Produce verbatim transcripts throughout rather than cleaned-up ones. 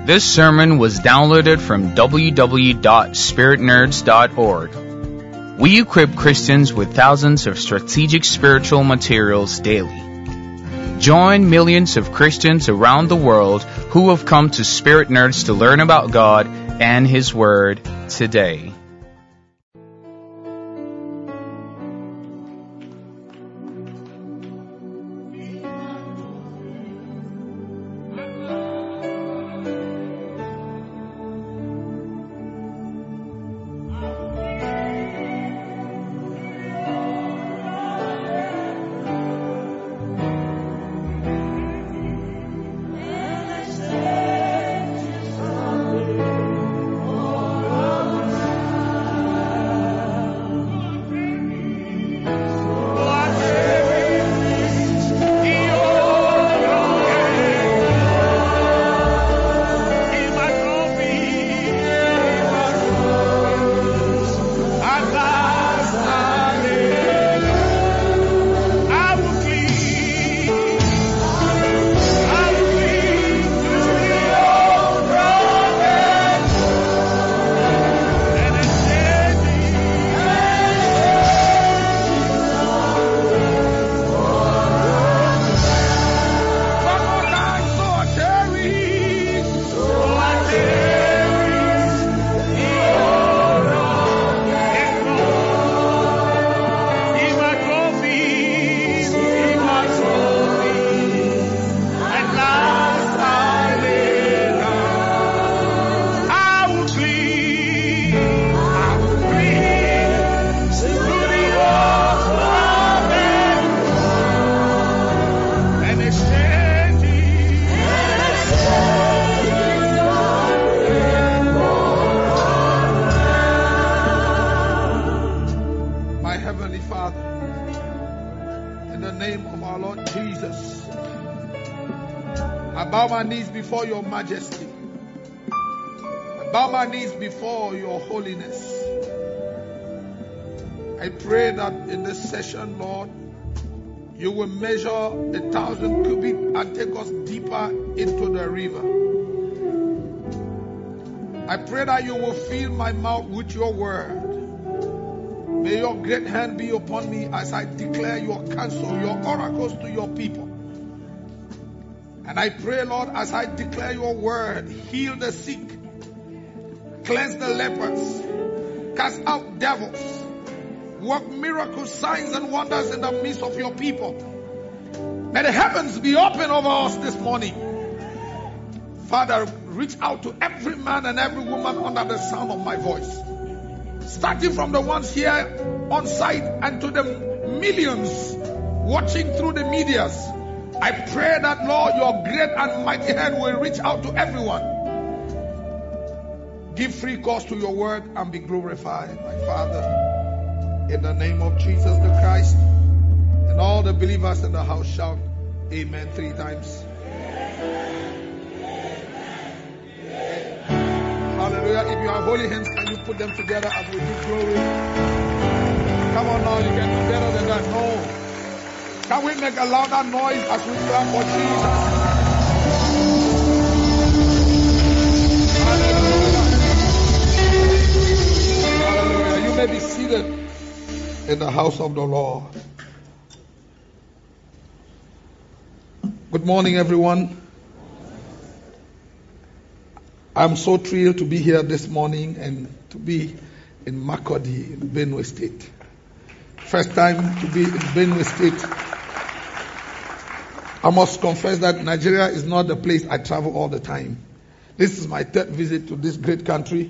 This sermon was downloaded from w w w dot spirit nerds dot org. We equip Christians with thousands of strategic spiritual materials daily. Join millions of Christians around the world who have come to Spirit Nerds to learn about God and His Word today. Before your majesty, I bow my knees before your holiness. I pray that in this session, Lord, you will measure a thousand cubits and take us deeper into the river. I pray that you will fill my mouth with your word. May your great hand be upon me as I declare your counsel, your oracles to your people. And I pray, Lord, as I declare your word, heal the sick, cleanse the lepers, cast out devils, work miracles, signs, and wonders in the midst of your people. May the heavens be open over us this morning. Father, reach out to every man and every woman under the sound of my voice. Starting from the ones here on site and to the millions watching through the medias. I pray that, Lord, your great and mighty hand will reach out to everyone. Give free course to your word and be glorified, my Father. In the name of Jesus the Christ. And all the believers in the house shout, Amen, three times. Hallelujah. If you have holy hands, can you put them together as we give glory? Come on now, you can do better than that. No. Can we make a louder noise as we clap for Jesus? Hallelujah. Hallelujah. You may be seated in the house of the Lord. Good morning, everyone. I'm so thrilled to be here this morning and to be in Makurdi, in Benue State. First time to be in Benue State. I must confess that Nigeria is not the place I travel all the time. This is my third visit to this great country.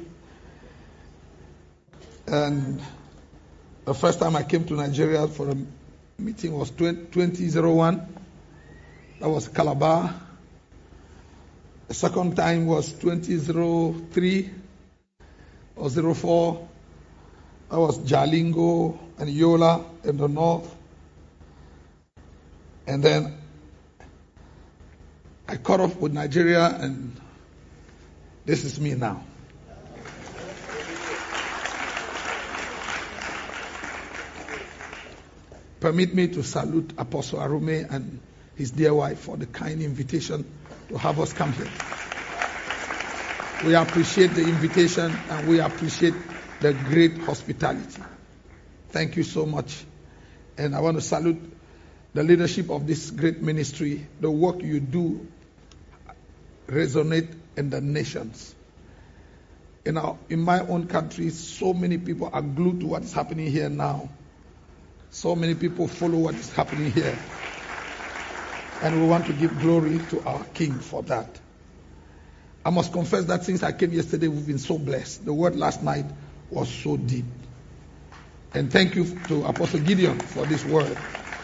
And the first time I came to Nigeria for a meeting was twenty oh one. That was Calabar. The second time was twenty oh three or oh four. That was Jalingo and Yola in the north. And then I caught up with Nigeria, and this is me now. Permit me to salute Apostle Arume and his dear wife for the kind invitation to have us come here. We appreciate the invitation and we appreciate the great hospitality. Thank you so much. And I want to salute the leadership of this great ministry. The work you do resonate in the nations. In, our, in my own country, so many people are glued to what is happening here now. So many people follow what is happening here. And we want to give glory to our King for that. I must confess that since I came yesterday, we've been so blessed. The word last night was so deep. And thank you to Apostle Gideon for this word.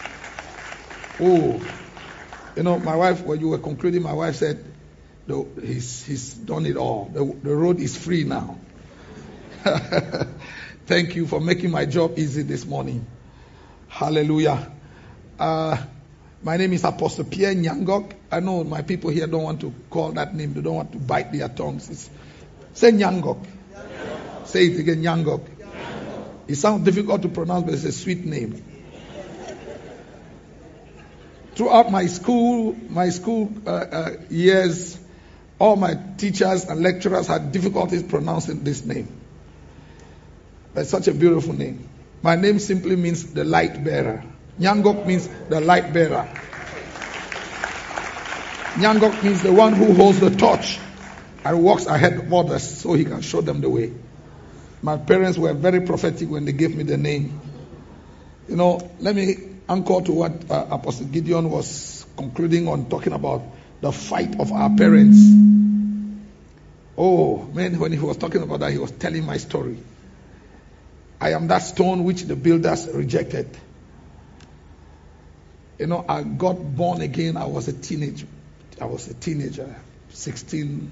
Oh, you know, my wife, when you were concluding, my wife said, no, he's, he's done it all. The, the road is free now. Thank you for making my job easy this morning. Hallelujah. Uh, my name is Apostle Pierre Nyangok. I know my people here don't want to call that name. They don't want to bite their tongues. It's, say Nyangok. Nyangok. Say it again, Nyangok. Nyangok. It sounds difficult to pronounce, but it's a sweet name. Throughout my school, my school uh, uh, years, all my teachers and lecturers had difficulties pronouncing this name. But it's such a beautiful name. My name simply means the light bearer. Nyangok means the light bearer. Nyangok means the one who holds the torch and walks ahead of others so he can show them the way. My parents were very prophetic when they gave me the name. You know, let me anchor to what uh, Apostle Gideon was concluding on, talking about the fight of our parents. Oh, man, when he was talking about that, he was telling my story. I am that stone which the builders rejected. You know, I got born again. I was a teenager. I was a teenager, sixteen.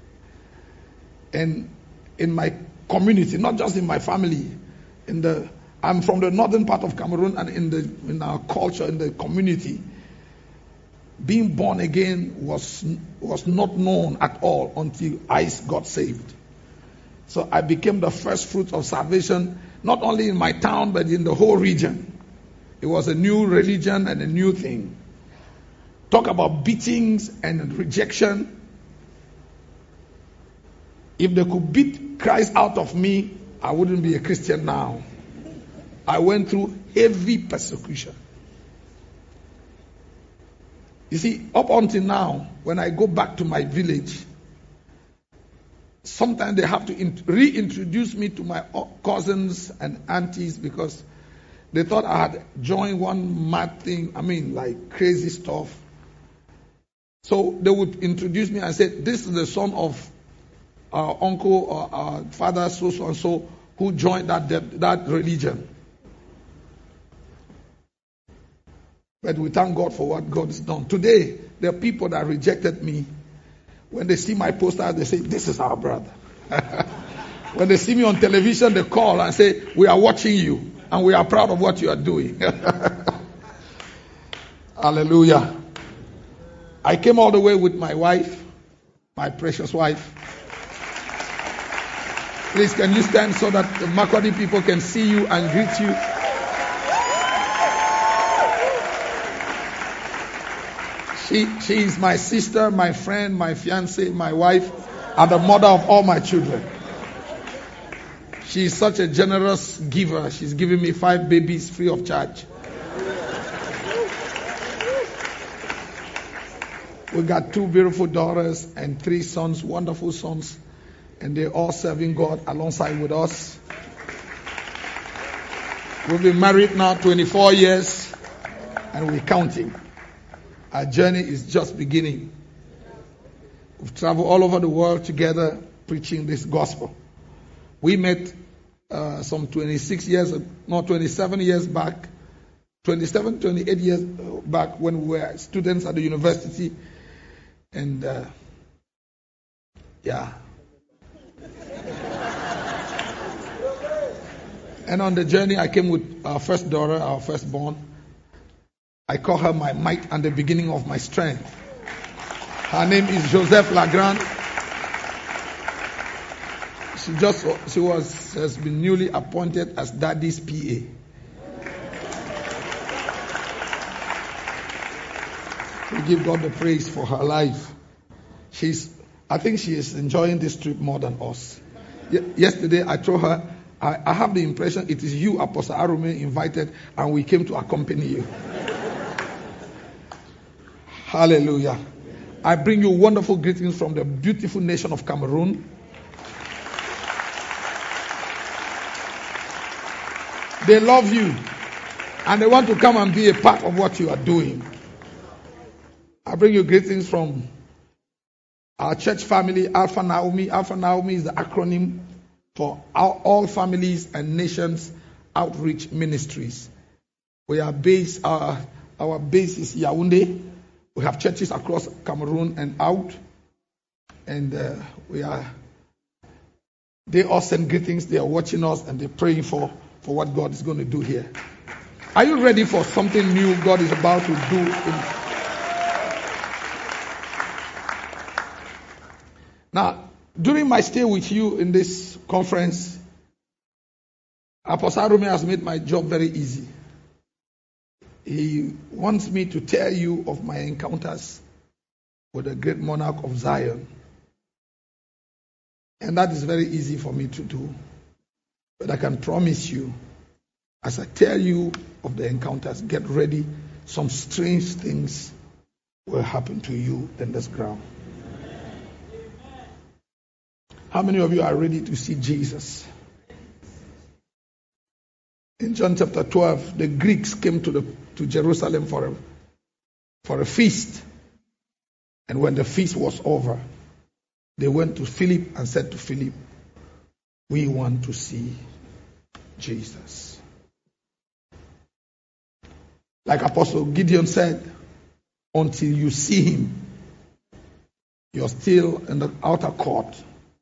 And in my community, not just in my family, in the I'm from the northern part of Cameroon, and in the in our culture, in the community, being born again was was not known at all until I got saved. So I became the first fruit of salvation, not only in my town, but in the whole region. It was a new religion and a new thing. Talk about beatings and rejection. If they could beat Christ out of me, I wouldn't be a Christian now. I went through heavy persecution. You see, up until now, when I go back to my village, sometimes they have to in- reintroduce me to my cousins and aunties because they thought I had joined one mad thing, I mean, like crazy stuff. So they would introduce me and say, this is the son of our uncle or our father, so, so and so, who joined that, that religion. But we thank God for what God has done. Today, there are people that rejected me. When they see my poster, they say, this is our brother. When they see me on television, they call and say, we are watching you and we are proud of what you are doing. Hallelujah. I came all the way with my wife, my precious wife. Please, can you stand so that the Makurdi people can see you and greet you? She, she is my sister, my friend, my fiancée, my wife, and the mother of all my children. She is such a generous giver. She's giving me five babies free of charge. We got two beautiful daughters and three sons, wonderful sons, and they're all serving God alongside with us. We've been married now twenty-four years, and we're counting. Our journey is just beginning. We've traveled all over the world together preaching this gospel. We met uh, some twenty-six years, no, twenty-seven years back, twenty-seven, twenty-eight years back when we were students at the university. And, uh, yeah. And on the journey, I came with our first daughter, our firstborn. I call her my might and the beginning of my strength. Her name is Joseph Lagrand. She just she was has been newly appointed as Daddy's P A. We give God the praise for her life. She's I think she is enjoying this trip more than us. Ye- yesterday, I told her, I, I have the impression it is you, Apostle Arume, invited, and we came to accompany you. Hallelujah. I bring you wonderful greetings from the beautiful nation of Cameroon. They love you, and they want to come and be a part of what you are doing. I bring you greetings from our church family, Alpha Naomi. Alpha Naomi is the acronym for All Families and Nations Outreach Ministries. We are based, our, our base is Yaoundé. We have churches across Cameroon and out. And uh, we are, they all send greetings. They are watching us and they're praying for, for what God is going to do here. Are you ready for something new God is about to do? In... Now, during my stay with you in this conference, Apostle Arume has made my job very easy. He wants me to tell you of my encounters with the great monarch of Zion. And that is very easy for me to do. But I can promise you, as I tell you of the encounters, get ready. Some strange things will happen to you in this ground. How many of you are ready to see Jesus? In John chapter twelve, the Greeks came to the to Jerusalem for a, for a feast. And when the feast was over, they went to Philip and said to Philip, we want to see Jesus. Like Apostle Gideon said, until you see him, you're still in the outer court.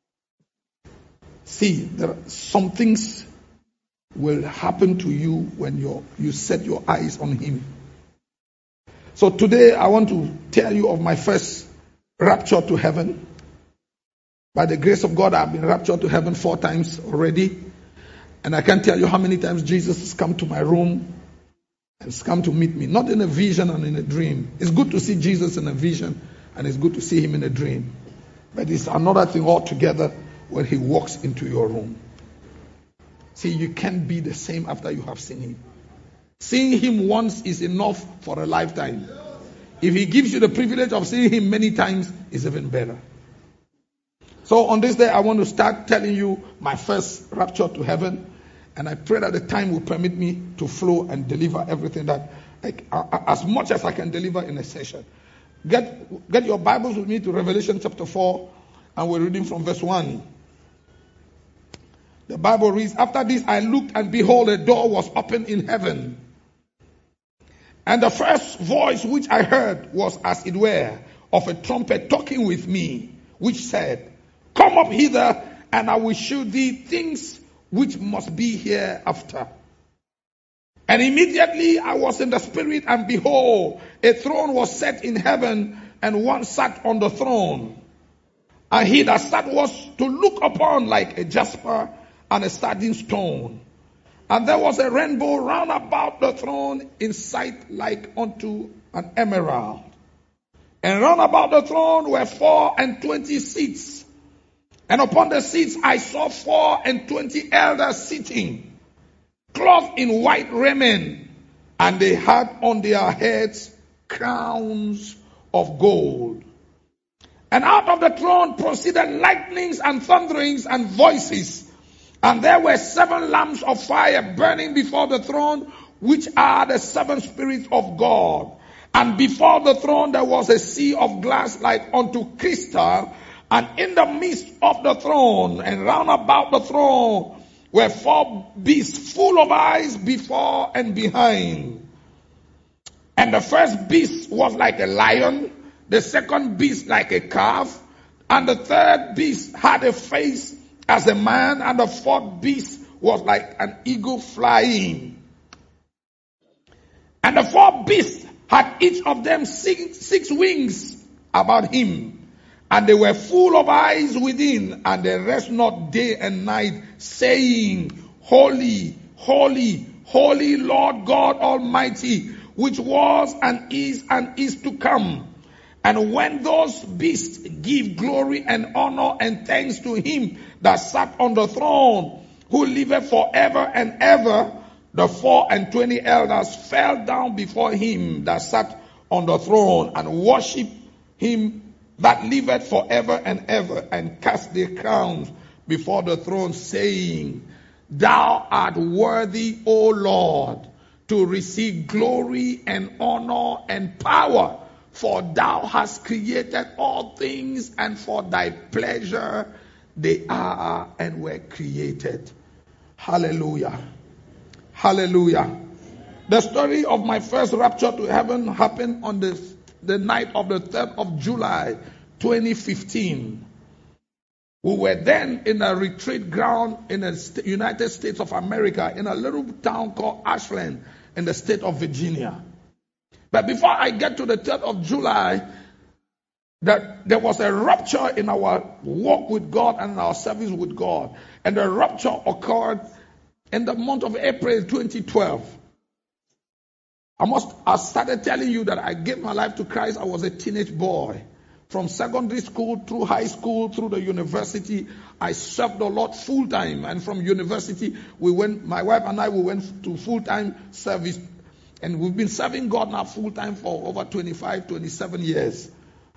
See, there are some things will happen to you when you you set your eyes on him. So today I want to tell you of my first rapture to heaven. By the grace of God, I've been raptured to heaven four times already. And I can't tell you how many times Jesus has come to my room and has come to meet me. Not in a vision and in a dream. It's good to see Jesus in a vision and it's good to see him in a dream. But it's another thing altogether when he walks into your room. See, you can't be the same after you have seen him. Seeing him once is enough for a lifetime. If he gives you the privilege of seeing him many times, it's even better. So on this day, I want to start telling you my first rapture to heaven. And I pray that the time will permit me to flow and deliver everything that, like, as much as I can deliver in a session. Get, get your Bibles with me to Revelation chapter four, and we're reading from verse one. The Bible reads, after this I looked, and behold, a door was opened in heaven. And the first voice which I heard was as it were of a trumpet talking with me, which said, come up hither, and I will show thee things which must be hereafter. And immediately I was in the spirit, and behold, a throne was set in heaven, and one sat on the throne. And he that sat was to look upon like a jasper and a sardine stone. And there was a rainbow round about the throne in sight like unto an emerald. And round about the throne were four and twenty seats. And upon the seats I saw four and twenty elders sitting, clothed in white raiment, and they had on their heads crowns of gold. And out of the throne proceeded lightnings and thunderings and voices. And there were seven lamps of fire burning before the throne, which are the seven spirits of God. And before the throne there was a sea of glass like unto crystal. And in the midst of the throne and round about the throne were four beasts full of eyes before and behind. And the first beast was like a lion, the second beast like a calf, and the third beast had a face as a man, and the fourth beast was like an eagle flying. And the four beasts had each of them six, six wings about him, and they were full of eyes within, and they rest not day and night, saying, Holy, holy, holy Lord God Almighty, which was and is and is to come. And when those beasts give glory and honor and thanks to him that sat on the throne, who liveth forever and ever, the four and twenty elders fell down before him that sat on the throne and worshiped him that liveth forever and ever, and cast their crowns before the throne, saying, Thou art worthy, O Lord, to receive glory and honor and power, for thou hast created all things, and for thy pleasure they are and were created. Hallelujah. Hallelujah. The story of my first rapture to heaven happened on the, the night of the third of July, twenty fifteen. We were then in a retreat ground in the United States of America, in a little town called Ashland, in the state of Virginia. But before I get to the third of July, that there was a rupture in our walk with God and our service with God. And the rupture occurred in the month of April twenty twelve. I must I started telling you that I gave my life to Christ. I was a teenage boy. From secondary school through high school through the university, I served the Lord full time. And from university, we went. My wife and I we went to full time service, and we've been serving God now full time for over twenty-five, twenty-seven years.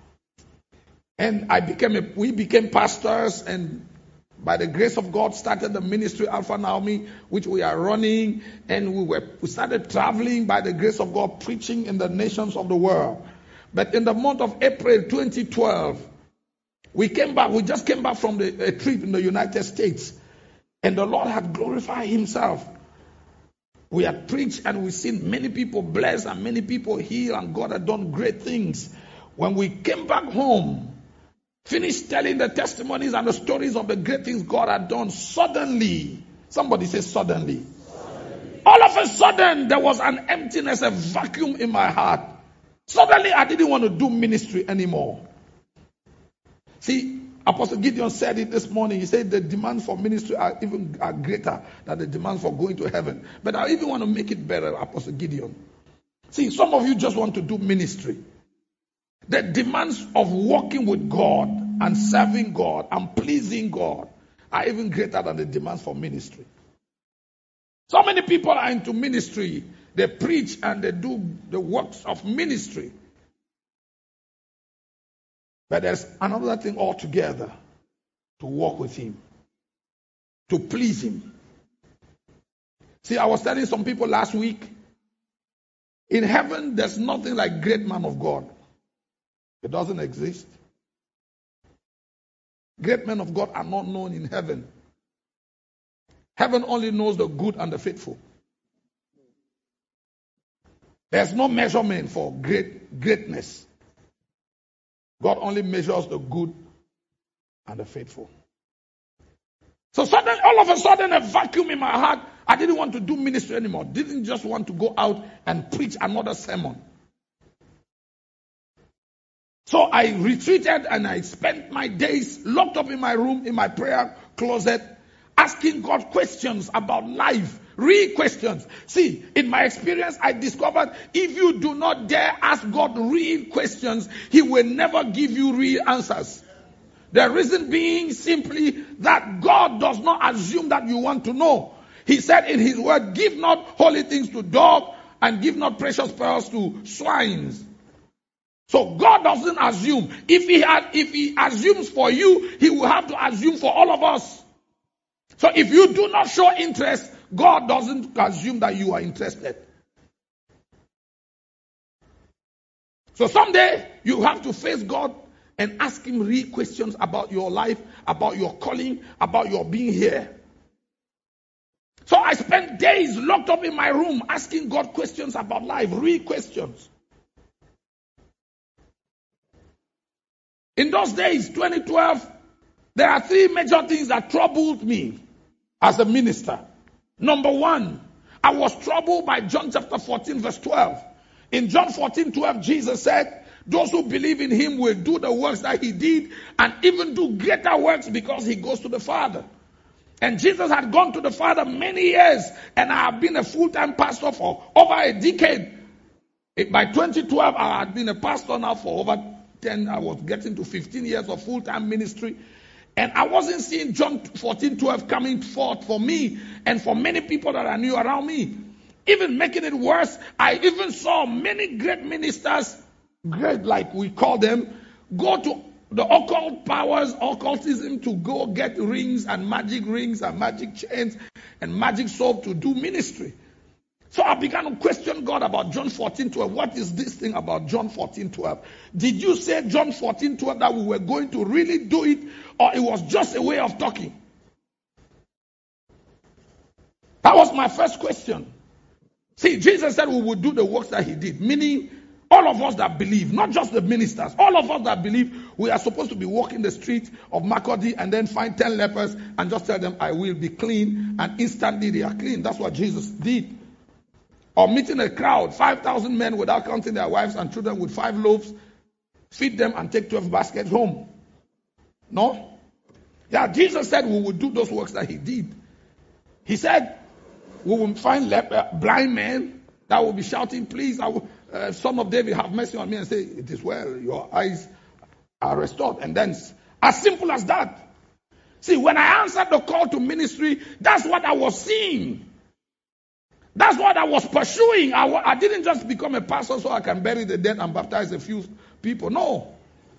And I became a, we became pastors, and by the grace of God started the ministry Alpha Naomi, which we are running, and we were we started traveling by the grace of God, preaching in the nations of the world. But in the month of April twenty twelve, we came back, we just came back from the, a trip in the United States, and the Lord had glorified himself. We had preached and we've seen many people blessed and many people healed, and God had done great things. When we came back home, finished telling the testimonies and the stories of the great things God had done, suddenly, somebody says suddenly, suddenly. All of a sudden, there was an emptiness, a vacuum in my heart. Suddenly, I didn't want to do ministry anymore. See, Apostle Gideon said it this morning. He said the demands for ministry are even are greater than the demands for going to heaven. But I even want to make it better, Apostle Gideon. See, some of you just want to do ministry. The demands of walking with God and serving God and pleasing God are even greater than the demands for ministry. So many people are into ministry. They preach and they do the works of ministry. But there's another thing altogether: to walk with him, to please him. See, I was telling some people last week, in heaven there's nothing like great man of God. It doesn't exist. Great men of God are not known in heaven. Heaven only knows the good and the faithful. There's no measurement for great greatness. God only measures the good and the faithful. So suddenly, all of a sudden, a vacuum in my heart. I didn't want to do ministry anymore. Didn't just want to go out and preach another sermon. So I retreated and I spent my days locked up in my room, in my prayer closet, asking God questions about life, real questions. See, in my experience, I discovered if you do not dare ask God real questions, he will never give you real answers. The reason being simply that God does not assume that you want to know. He said in his word, give not holy things to dogs and give not precious pearls to swines. So God doesn't assume. If he had, if he assumes for you, he will have to assume for all of us. So if you do not show interest, God doesn't assume that you are interested. So someday you have to face God and ask him real questions about your life, about your calling, about your being here. So I spent days locked up in my room asking God questions about life, real questions. In those days, twenty twelve, there are three major things that troubled me as a minister. Number one, I was troubled by John chapter fourteen, verse twelve. In John fourteen, twelve, Jesus said, those who believe in him will do the works that he did and even do greater works because he goes to the Father. And Jesus had gone to the Father many years, and I have been a full-time pastor for over a decade. By twenty twelve, I had been a pastor now for over ten, I was getting to fifteen years of full-time ministry. And I wasn't seeing John fourteen twelve coming forth for me and for many people that I knew around me. Even making it worse, I even saw many great ministers, great like we call them, go to the occult powers, occultism, to go get rings and magic rings and magic chains and magic soap to do ministry. So I began to question God about John fourteen twelve. What is this thing about John fourteen twelve? Did you say John fourteen twelve that we were going to really do it, or it was just a way of talking? That was my first question. See, Jesus said we would do the works that he did, meaning all of us that believe, not just the ministers, all of us that believe, we are supposed to be walking the street of Makodi and then find ten lepers and just tell them, I will be clean, and instantly they are clean. That's what Jesus did. Or meeting a crowd, five thousand men without counting their wives and children with five loaves, feed them and take twelve baskets home. No? Yeah, Jesus said we would do those works that he did. He said we will find leper, blind men that will be shouting, please, I will, uh, Son of David, have mercy on me, and say, it is well, your eyes are restored. And then, as simple as that. See, when I answered the call to ministry, that's what I was seeing. That's what I was pursuing. I, I didn't just become a pastor so I can bury the dead and baptize a few people. No.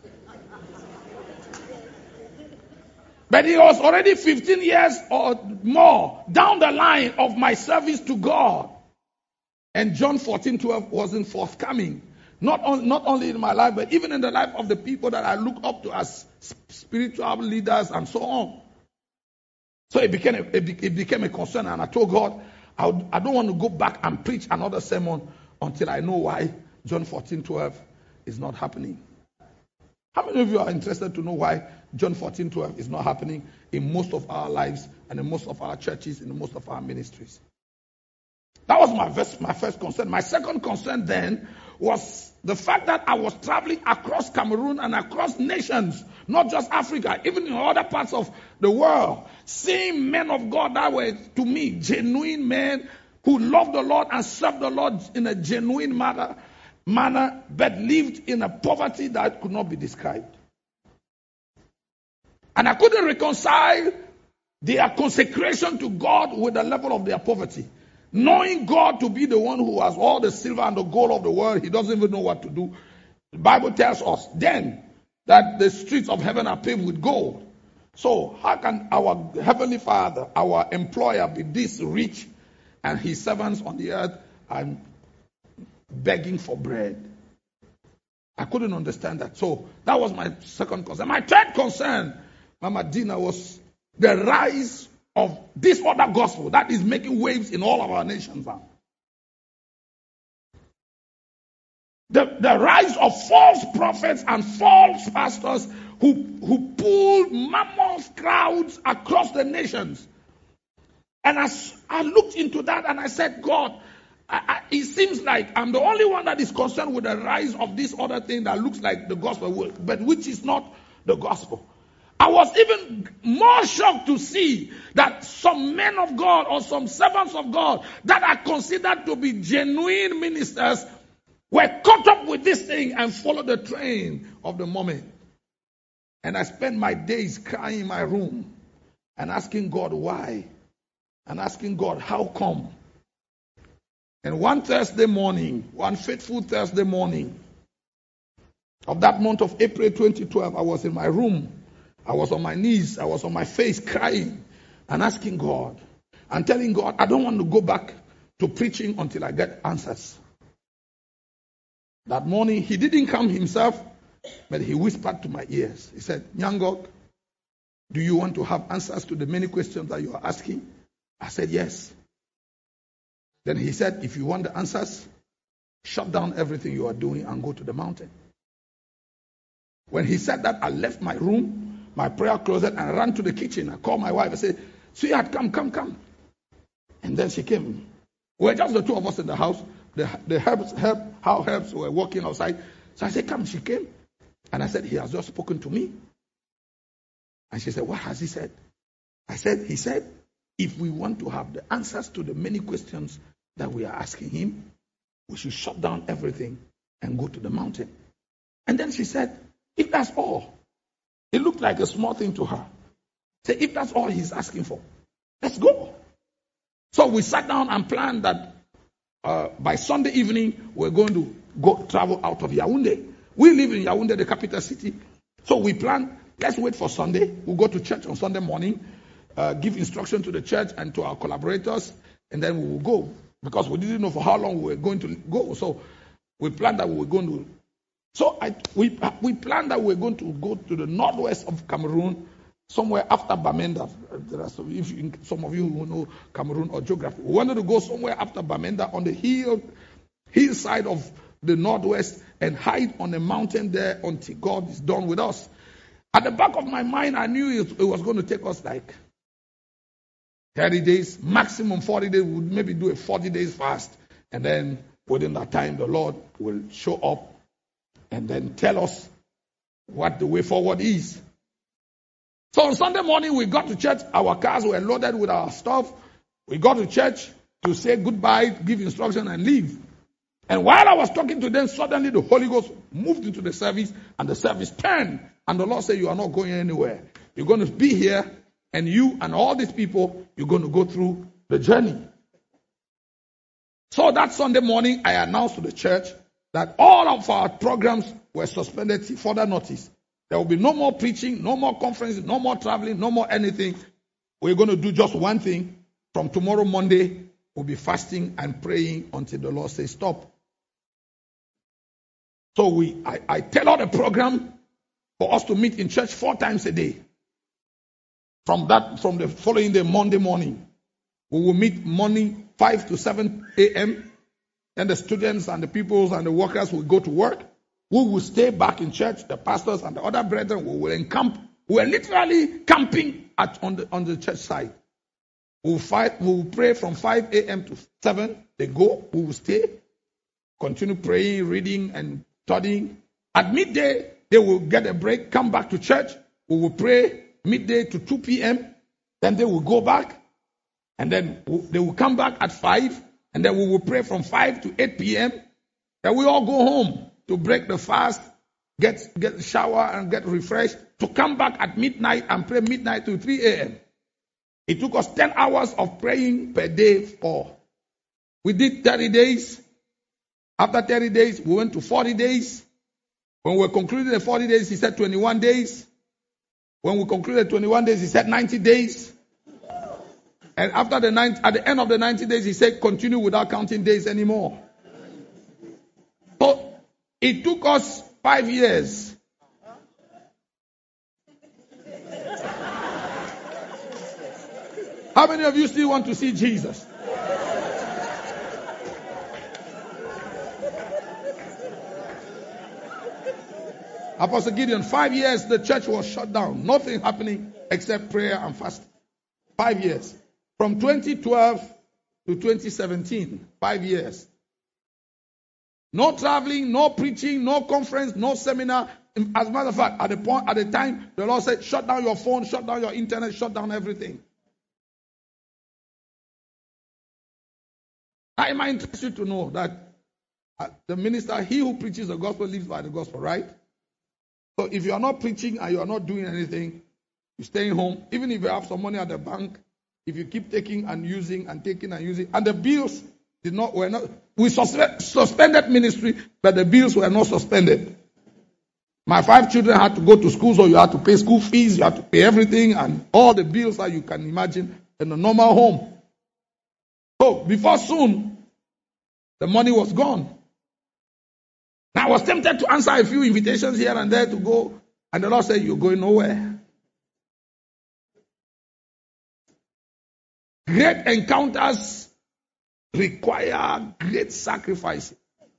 But it was already fifteen years or more down the line of my service to God. And John fourteen twelve wasn't forthcoming. Not, on, not only in my life, but even in the life of the people that I look up to as spiritual leaders and so on. So it became a, it became a concern, and I told God, I, would, I don't want to go back and preach another sermon until I know why John fourteen twelve is not happening. How many of you are interested to know why John fourteen twelve is not happening in most of our lives and in most of our churches, in most of our ministries? That was my first, my first concern. My second concern then was the fact that I was traveling across Cameroon and across nations, not just Africa, even in other parts of the world, seeing men of God that were, to me, genuine men who loved the Lord and served the Lord in a genuine manner, manner, but lived in a poverty that could not be described. And I couldn't reconcile their consecration to God with the level of their poverty. Knowing God to be the one who has all the silver and the gold of the world, he doesn't even know what to do. The Bible tells us then that the streets of heaven are paved with gold. So how can our Heavenly Father, our employer, be this rich and his servants on the earth are begging for bread? I couldn't understand that. So that was my second concern. My third concern, Mama Dina, was the rise of this other gospel that is making waves in all of our nations now. The, the rise of false prophets and false pastors who, who pulled mammoth crowds across the nations. And as I looked into that and I said, God, I, I, it seems like I'm the only one that is concerned with the rise of this other thing that looks like the gospel, but which is not the gospel. I was even more shocked to see that some men of God or some servants of God that are considered to be genuine ministers were caught up with this thing and followed the train of the moment. And I spent my days crying in my room and asking God why, and asking God how come. And one Thursday morning, one fateful Thursday morning of that month of April twenty twelve, I was in my room. I was on my knees, I was on my face crying and asking God and telling God, I don't want to go back to preaching until I get answers. That morning, he didn't come himself, but he whispered to my ears. He said, Nyangok, do you want to have answers to the many questions that you are asking? I said, yes. Then he said, if you want the answers, shut down everything you are doing and go to the mountain. When he said that, I left my room, my prayer closet, and ran to the kitchen. I called my wife. I said, sweetheart, come, come, come. And then she came. We were just the two of us in the house. The, the herbs, herb, how herbs were walking outside. So I said, come. She came. And I said, he has just spoken to me. And she said, what has he said? I said, he said, if we want to have the answers to the many questions that we are asking him, we should shut down everything and go to the mountain. And then she said, If that's all, it looked like a small thing to her. Say, if that's all he's asking for, let's go. So we sat down and planned that uh, by Sunday evening, we're going to go travel out of Yaoundé. We live in Yaoundé, the capital city. So we planned, let's wait for Sunday. We'll go to church on Sunday morning, uh, give instruction to the church and to our collaborators, and then we will go. Because we didn't know for how long we were going to go. So we planned that we were going to. So I, we, we planned that we were going to go to the northwest of Cameroon, somewhere after Bamenda. There are some, if you, some of you who know Cameroon or geography. We wanted to go somewhere after Bamenda on the hill, hillside of the northwest and hide on a mountain there until God is done with us. At the back of my mind, I knew it, it was going to take us like thirty days, maximum forty days. We would maybe do a forty days fast. And then within that time, the Lord will show up and then tell us what the way forward is. So on Sunday morning, we got to church. Our cars were loaded with our stuff. We got to church to say goodbye, give instruction, and leave. And while I was talking to them, suddenly the Holy Ghost moved into the service, and the service turned. And the Lord said, you are not going anywhere. You're going to be here, and you and all these people, you're going to go through the journey. So that Sunday morning, I announced to the church that all of our programs were suspended till further notice. There will be no more preaching, no more conferences, no more traveling, no more anything. We're going to do just one thing. From tomorrow, Monday, we'll be fasting and praying until the Lord says stop. So we, I, I tailored a program for us to meet in church four times a day. From that, from the following day, Monday morning, we will meet morning five to seven a.m. Then the students and the peoples and the workers will go to work. We will stay back in church. The pastors and the other brethren we will encamp. We are literally camping at on the on the church side. We will fight. We will pray from five a.m. to seven. They go. We will stay, continue praying, reading, and studying. At midday, they will get a break, come back to church. We will pray midday to two p.m. Then they will go back, and then they will come back at five, and then we will pray from five to eight p.m. Then we all go home to break the fast, get get a shower and get refreshed, to come back at midnight and pray midnight to three a.m. It took us ten hours of praying per day for. We did thirty days. After thirty days, we went to forty days. When we concluded the forty days, he said twenty-one days. When we concluded twenty-one days, he said ninety days. And after the ninety, at the end of the ninety days, he said continue without counting days anymore. So it took us five years. How many of you still want to see Jesus? Apostle Gideon, five years the church was shut down. Nothing happening except prayer and fasting. Five years. From twenty twelve to twenty seventeen. Five years. No traveling, no preaching, no conference, no seminar. As a matter of fact, at the point, at the time, the Lord said, shut down your phone, shut down your internet, shut down everything. I might interest you to know that the minister, he who preaches the gospel, lives by the gospel, right? So if you are not preaching and you are not doing anything, you're staying home, even if you have some money at the bank, if you keep taking and using and taking and using, and the bills did not, were not, we suspend, suspended ministry, but the bills were not suspended. My five children had to go to school, so you had to pay school fees, you had to pay everything, and all the bills that you can imagine in a normal home. So before soon, the money was gone. Now I was tempted to answer a few invitations here and there to go, and the Lord said, you're going nowhere. Great encounters require great sacrifice.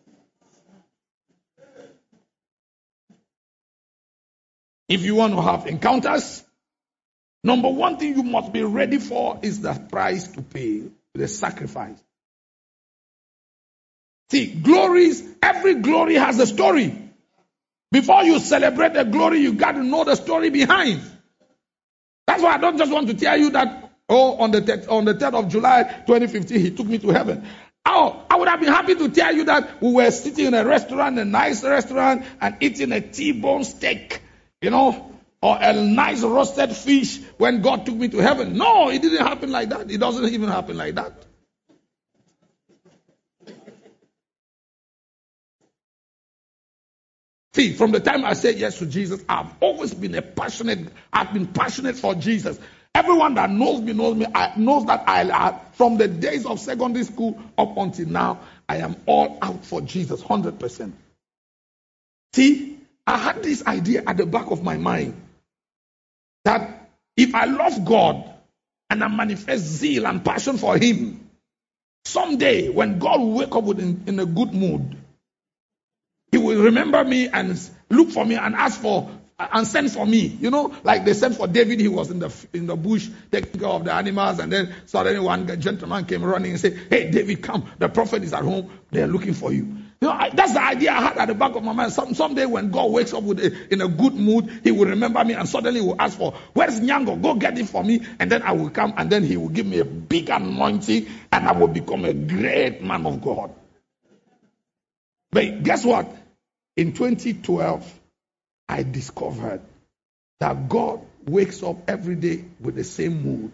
If you want to have encounters, number one thing you must be ready for is the price to pay, the sacrifice. See, glories, every glory has a story. Before you celebrate the glory, you got to know the story behind. That's why I don't just want to tell you that, oh, on the, on the third of July, twenty fifteen, he took me to heaven. Oh, I would have been happy to tell you that we were sitting in a restaurant, a nice restaurant, and eating a T-bone steak, you know, or a nice roasted fish when God took me to heaven. No, it didn't happen like that. It doesn't even happen like that. See, from the time I said yes to Jesus, I've always been a passionate, I've been passionate for Jesus. Everyone that knows me knows me. I knows that I, I, from the days of secondary school up until now, I am all out for Jesus, one hundred percent. See, I had this idea at the back of my mind that if I love God and I manifest zeal and passion for Him, someday when God will wake up with in, in a good mood, He will remember me and look for me and ask for and send for me. You know, like they sent for David. He was in the in the bush taking care of the animals, and then suddenly one gentleman came running and said, "Hey, David, come! The prophet is at home. They are looking for you." You know, I, that's the idea I had at the back of my mind. Some someday when God wakes up with a, in a good mood, He will remember me and suddenly He will ask for, "Where's Nyango? Go get it for me." And then I will come, and then He will give me a big anointing, and I will become a great man of God. But guess what? In twenty twelve, I discovered that God wakes up every day with the same mood.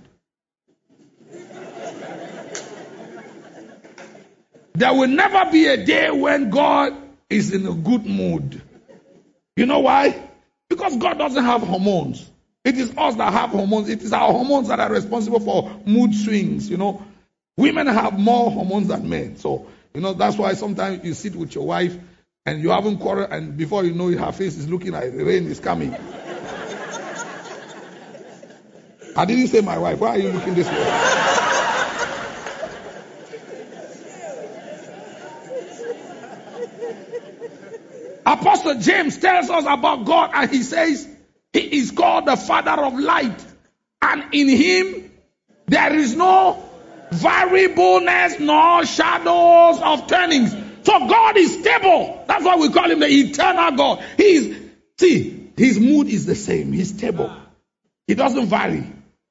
There will never be a day when God is in a good mood. You know why? Because God doesn't have hormones. It is us that have hormones. It is our hormones that are responsible for mood swings. You know, women have more hormones than men. So, you know, that's why sometimes you sit with your wife and you haven't quarreled, and before you know it, her face is looking like rain is coming. I didn't say my wife. Why are you looking this way? Apostle James tells us about God, and he says He is called the Father of light, and in Him there is no variableness nor shadows of turnings. So God is stable. That's why we call Him the eternal God. He is, see, His mood is the same. He's stable. He doesn't vary.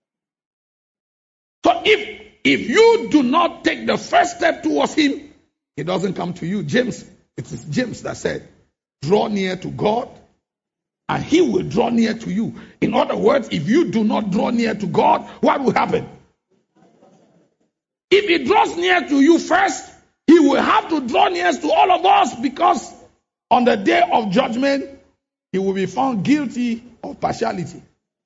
So if if you do not take the first step towards Him, He doesn't come to you. James, it is James that said, draw near to God and He will draw near to you. In other words, if you do not draw near to God, what will happen? If He draws near to you first, He will have to draw near to all of us, because on the day of judgment, He will be found guilty of partiality.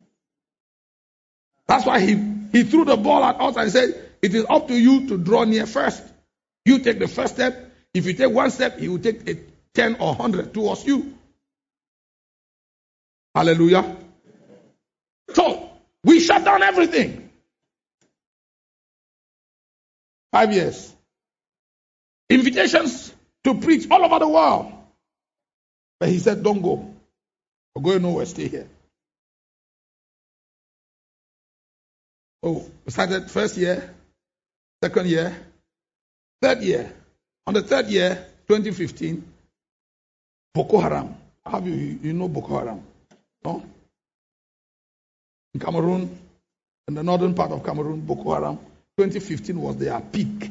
That's why he, he threw the ball at us and said, it is up to you to draw near first. You take the first step. If you take one step, He will take a ten or one hundred towards you. Hallelujah. So, we shut down everything. Five years. Invitations to preach all over the world. But He said, don't go. We're going nowhere, stay here. Oh, we started first year, second year, third year. On the third year, twenty fifteen, Boko Haram. Have you, you know Boko Haram? No? In Cameroon, in the northern part of Cameroon, Boko Haram, twenty fifteen was their peak.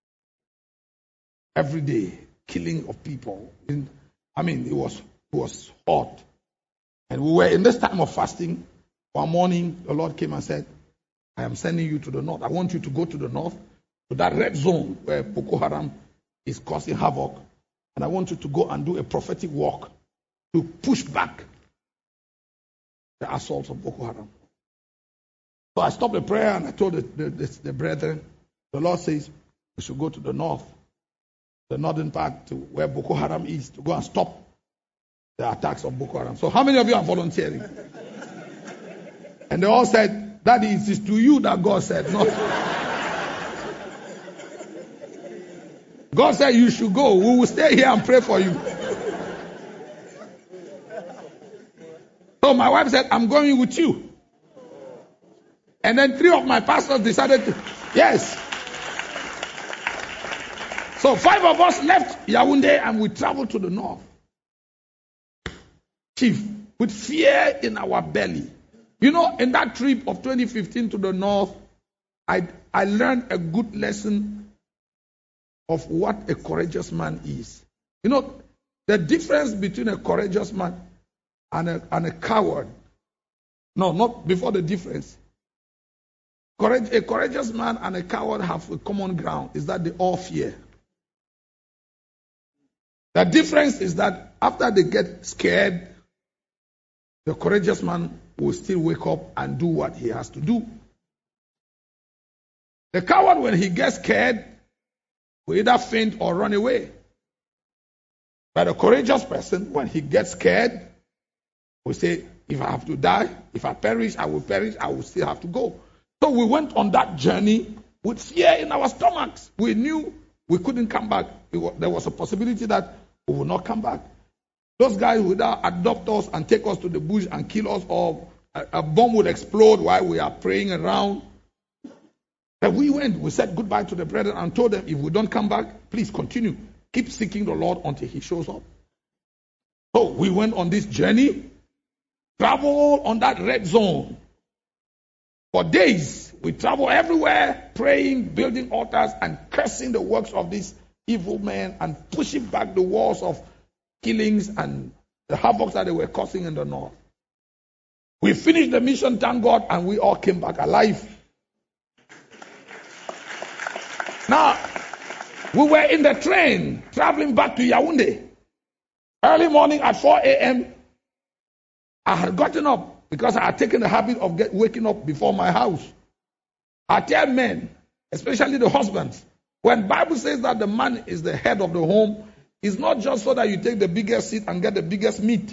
Every day, killing of people. In, I mean, it was, it was hot. And we were in this time of fasting. One morning, the Lord came and said, I am sending you to the north. I want you to go to the north, to that red zone where Boko Haram is causing havoc. And I want you to go and do a prophetic walk to push back the assaults of Boko Haram. So I stopped the prayer and I told the, the, the, the brethren, the Lord says, we should go to the north, the northern part to where Boko Haram is, to go and stop the attacks of Boko Haram. So how many of you are volunteering? And they all said, Daddy, it is to you that God said, not. God said you should go. We will stay here and pray for you. So my wife said, I'm going with you. And then three of my pastors decided to, yes. So five of us left Yaoundé and we traveled to the north. Chief, with fear in our belly. You know, in that trip of twenty fifteen to the north, I I learned a good lesson of what a courageous man is. You know, the difference between a courageous man and a, and a coward. No, not before the difference. Courage, a courageous man and a coward have a common ground, is that they all fear. The difference is that after they get scared, the courageous man will still wake up and do what he has to do. The coward, when he gets scared, will either faint or run away. But a courageous person, when he gets scared, will say, if I have to die, if I perish, I will perish, I will still have to go. So we went on that journey with fear in our stomachs. We knew we couldn't come back. There was a possibility that we would not come back. Those guys would adopt us and take us to the bush and kill us, or a, a bomb would explode while we are praying around. But we went, we said goodbye to the brethren and told them, if we don't come back, please continue. Keep seeking the Lord until he shows up. So we went on this journey, traveled on that red zone. For days, we traveled everywhere, praying, building altars, and cursing the works of these evil men and pushing back the walls of killings and the havoc that they were causing in the north. We finished the mission, thank God, and we all came back alive. Now, we were in the train traveling back to Yaoundé. Early morning at four a.m., I had gotten up because I had taken the habit of get, waking up before my house. I tell men, especially the husbands, when Bible says that the man is the head of the home, it's not just so that you take the biggest seat and get the biggest meat.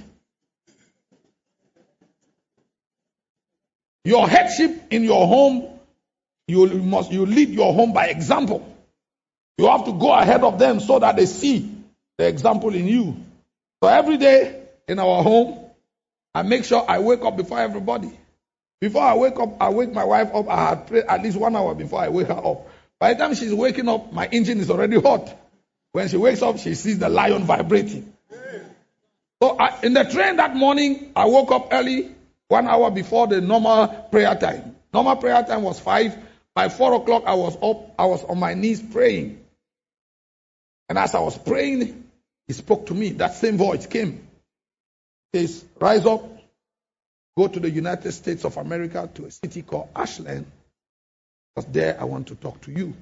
Your headship in your home, you must you lead your home by example. You have to go ahead of them so that they see the example in you. So every day in our home, I make sure I wake up before everybody. Before I wake up, I wake my wife up. I had prayed at least one hour before I wake her up. By the time she's waking up, my engine is already hot. When she wakes up, she sees the lion vibrating. So I, in the train that morning, I woke up early, one hour before the normal prayer time. Normal prayer time was five. By four o'clock, I was up. I was on my knees praying. And as I was praying, he spoke to me. That same voice came. He says, rise up, go to the United States of America to a city called Ashland, because there I want to talk to you.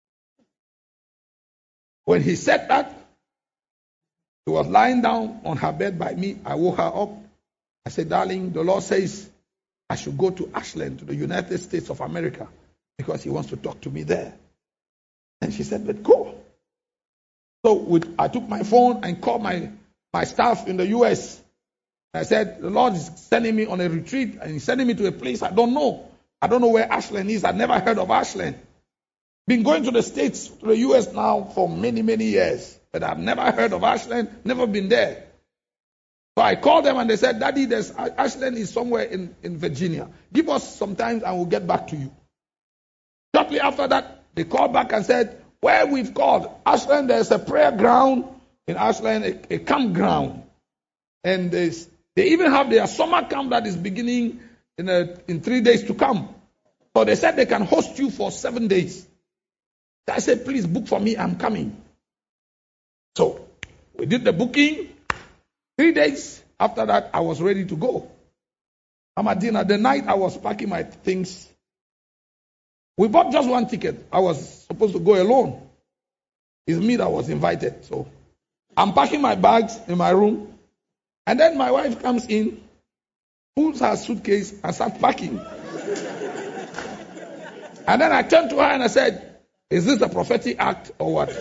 When he said that, she was lying down on her bed by me. I woke her up. I said, darling, the Lord says I should go to Ashland, to the United States of America, because he wants to talk to me there. And she said, but go. So with, I took my phone and called my, my staff in the U S. I said, the Lord is sending me on a retreat, and he's sending me to a place I don't know. I don't know where Ashland is. I've never heard of Ashland. Been going to the States, to the U S now for many, many years. But I've never heard of Ashland, never been there. So I called them and they said, Daddy, there's, Ashland is somewhere in, in Virginia. Give us some time and we'll get back to you. Shortly after that, they called back and said, where we've called, Ashland, there's a prayer ground in Ashland, a, a campground. And there's, they even have their summer camp that is beginning in, a, in three days to come. So they said they can host you for seven days. I said, please book for me, I'm coming. So we did the booking. Three days after that, I was ready to go. I'm at dinner. The night I was packing my things, we bought just one ticket. I was supposed to go alone. It's me that was invited. So I'm packing my bags in my room. And then my wife comes in, pulls her suitcase and starts packing. And then I turned to her and I said, is this a prophetic act or what?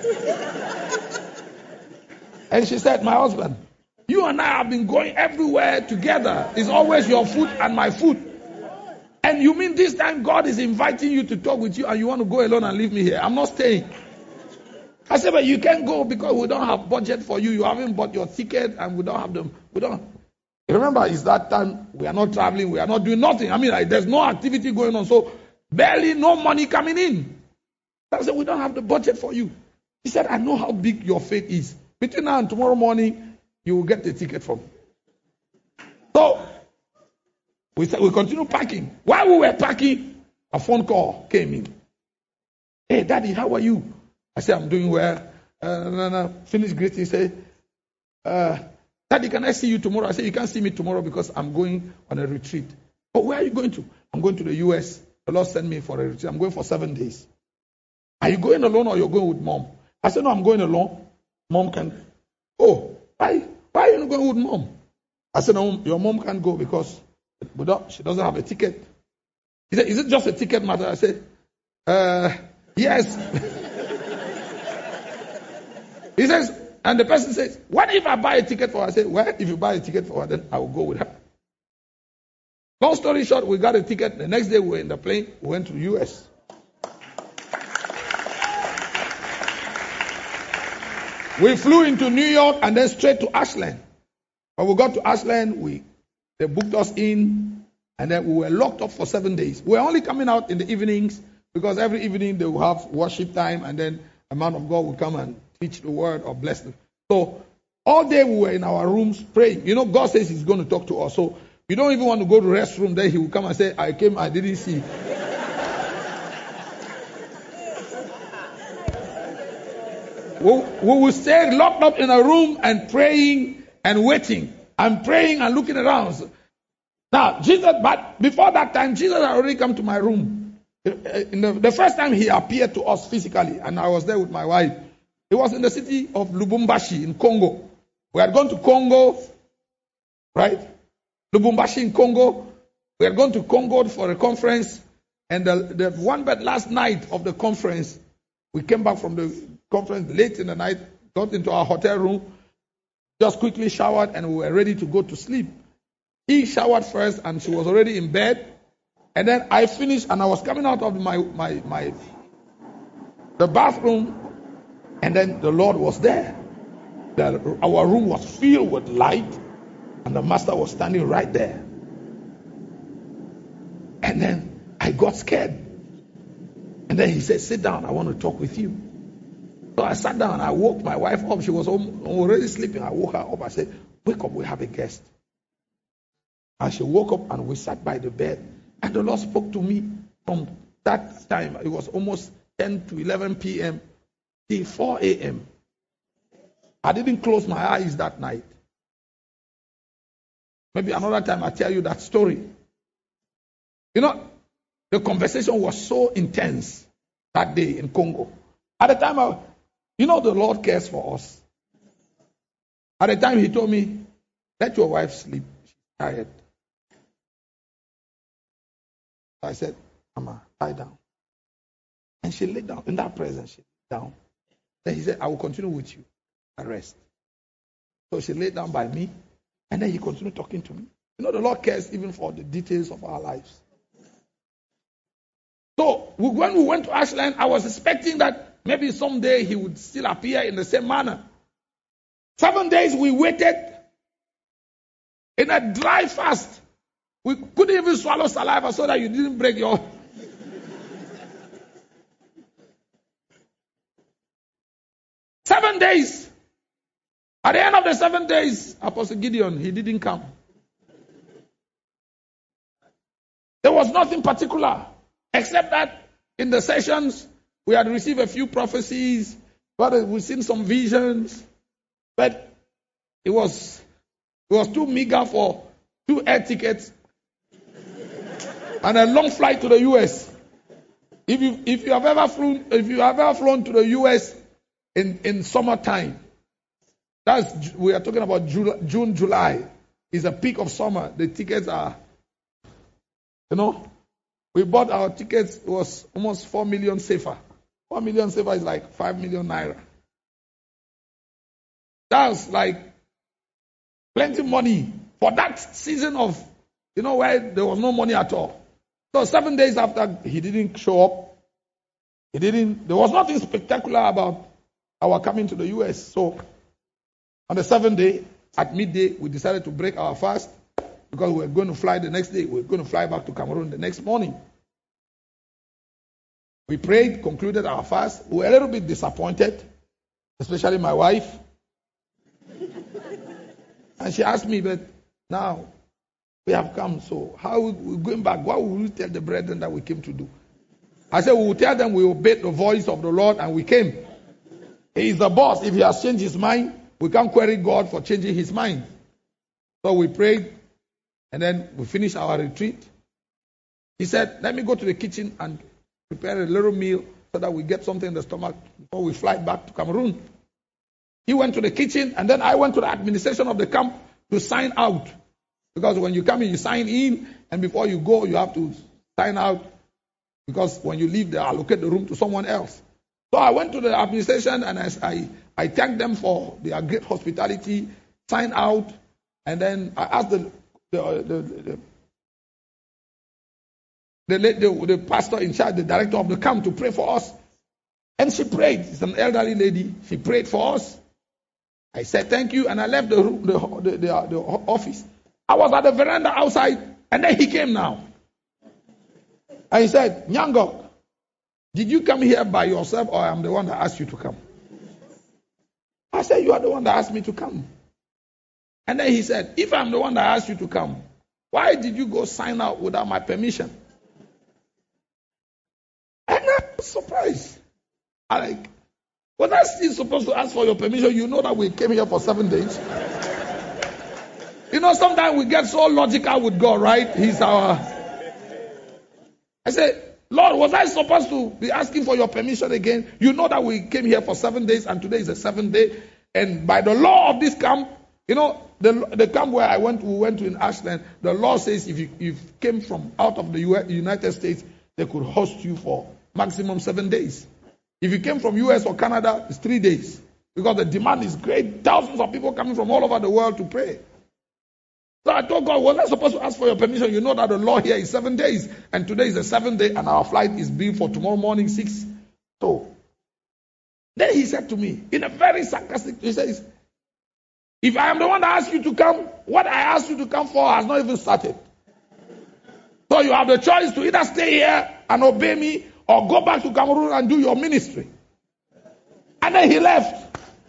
And she said, my husband, you and I have been going everywhere together. It's always your foot and my foot. And you mean this time God is inviting you to talk with you and you want to go alone and leave me here? I'm not staying. I said, but you can't go because we don't have budget for you. You haven't bought your ticket and we don't have them. We don't. Remember, it's that time we are not traveling. We are not doing nothing. I mean, like, there's no activity going on. So barely no money coming in. I said, we don't have the budget for you. He said, I know how big your faith is. Between now and tomorrow morning, you will get the ticket from me. So we said, we continue packing. While we were packing, a phone call came in. Hey, Daddy, how are you? I said, I'm doing well. Uh, no, no, finish greeting. He said, uh, Daddy, can I see you tomorrow? I said, you can't see me tomorrow because I'm going on a retreat. Oh, where are you going to? I'm going to the U S. The Lord sent me for a retreat. I'm going for seven days. Are you going alone or you're going with mom? I said, no, I'm going alone. Mom can. Oh, why? Why are you not going with mom? I said, no, your mom can't go because she doesn't have a ticket. He said, is it just a ticket matter? I said, uh, yes. He says, and the person says, what if I buy a ticket for her? I said, well, if you buy a ticket for her, then I will go with her. Long story short, we got a ticket. The next day we were in the plane. We went to the U S. We flew into New York and then straight to Ashland. When we got to Ashland, we they booked us in, and then we were locked up for seven days. We were only coming out in the evenings because every evening they will have worship time, and then a man of God will come and teach the word or bless them. So all day we were in our rooms praying. You know, God says He's going to talk to us. So you don't even want to go to the restroom. Then He will come and say, I came, I didn't see. we, we will stay locked up in a room and praying and waiting. And praying and looking around. Now, Jesus, but before that time, Jesus had already come to my room. In the, the first time He appeared to us physically, and I was there with my wife. It was in the city of Lubumbashi in Congo. We had gone to Congo, right? Lubumbashi in Congo. We had gone to Congo for a conference, and the, the one but last night of the conference, we came back from the conference late in the night, got into our hotel room, just quickly showered, and we were ready to go to sleep. He showered first, and she was already in bed. And then I finished, and I was coming out of my my my the bathroom, and then the Lord was there. The, our room was filled with light, and the Master was standing right there. And then I got scared. And then He said, sit down, I want to talk with you. So I sat down, I woke my wife up. She was already sleeping. I woke her up. I said, wake up, we have a guest. And she woke up, and we sat by the bed. And the Lord spoke to me from that time. It was almost ten to eleven p.m. till four a.m. I didn't close my eyes that night. Maybe another time I tell you that story. You know, the conversation was so intense that day in Congo. At the time, I, you know, the Lord cares for us. At the time, He told me, let your wife sleep. She's tired. I said, Mama, lie down. And she lay down. In that presence, she lay down. Then He said, I will continue with you. I rest. So she lay down by me. And then He continued talking to me. You know, the Lord cares even for the details of our lives. So when we went to Ashland, I was expecting that maybe someday He would still appear in the same manner. Seven days we waited in a dry fast. We couldn't even swallow saliva so that you didn't break your... Seven days. At the end of the seven days, Apostle Gideon, he didn't come. There was nothing particular, except that in the sessions, we had received a few prophecies, but we've seen some visions, but it was, it was too meager for two air tickets and a long flight to the U S. If you if you have ever flown if you have ever flown to the U S in, in summertime, that's we are talking about June, June, July, is a peak of summer. The tickets are, you know, we bought our tickets. It was almost four million safer. Four million safer is like five million naira. That's like plenty money for that season of, you know, where there was no money at all. So seven days after he didn't show up, he didn't. There was nothing spectacular about our coming to the U S. So on the seventh day, at midday, we decided to break our fast because we were going to fly the next day. We were going to fly back to Cameroon the next morning. We prayed, concluded our fast. We were a little bit disappointed, especially my wife. And she asked me, but now we have come, so how are we going back? What will we tell the brethren that we came to do? I said, we will tell them we obeyed the voice of the Lord and we came. He is the boss. If he has changed his mind, we can't query God for changing his mind. So we prayed, and then we finished our retreat. He said, let me go to the kitchen and prepare a little meal so that we get something in the stomach before we fly back to Cameroon. He went to the kitchen, and then I went to the administration of the camp to sign out. Because when you come in, you sign in, and before you go, you have to sign out. Because when you leave, they allocate the room to someone else. So I went to the administration, and I, I, I thanked them for their great hospitality, signed out, and then I asked the the, the, the, the, the, the pastor in charge, the director of the camp, to pray for us. And she prayed. It's an elderly lady. She prayed for us. I said thank you, and I left the, the, the, the, the office. I was at the veranda outside, and then he came now. And he said, Nyango, did you come here by yourself, or I'm the one that asked you to come? I said, you are the one that asked me to come. And then he said, if I'm the one that asked you to come, why did you go sign out without my permission? And I was surprised. I like, was I still supposed to ask for your permission? You know that we came here for seven days. You know, sometimes we get so logical with God, right? He's our... I said, Lord, was I supposed to be asking for your permission again? You know that we came here for seven days, and today is the seventh day. And by the law of this camp, you know, the the camp where I went, we went to in Ashland, the law says if you, if you came from out of the United States, they could host you for maximum seven days. If you came from U S or Canada, it's three days. Because the demand is great. Thousands of people coming from all over the world to pray. So I told God, was I supposed to ask for your permission? You know that the law here is seven days. And today is the seventh day, and our flight is being for tomorrow morning, six. So, then he said to me, in a very sarcastic, he says, if I am the one that asked you to come, what I asked you to come for has not even started. So you have the choice to either stay here and obey me, or go back to Cameroon and do your ministry. And then he left.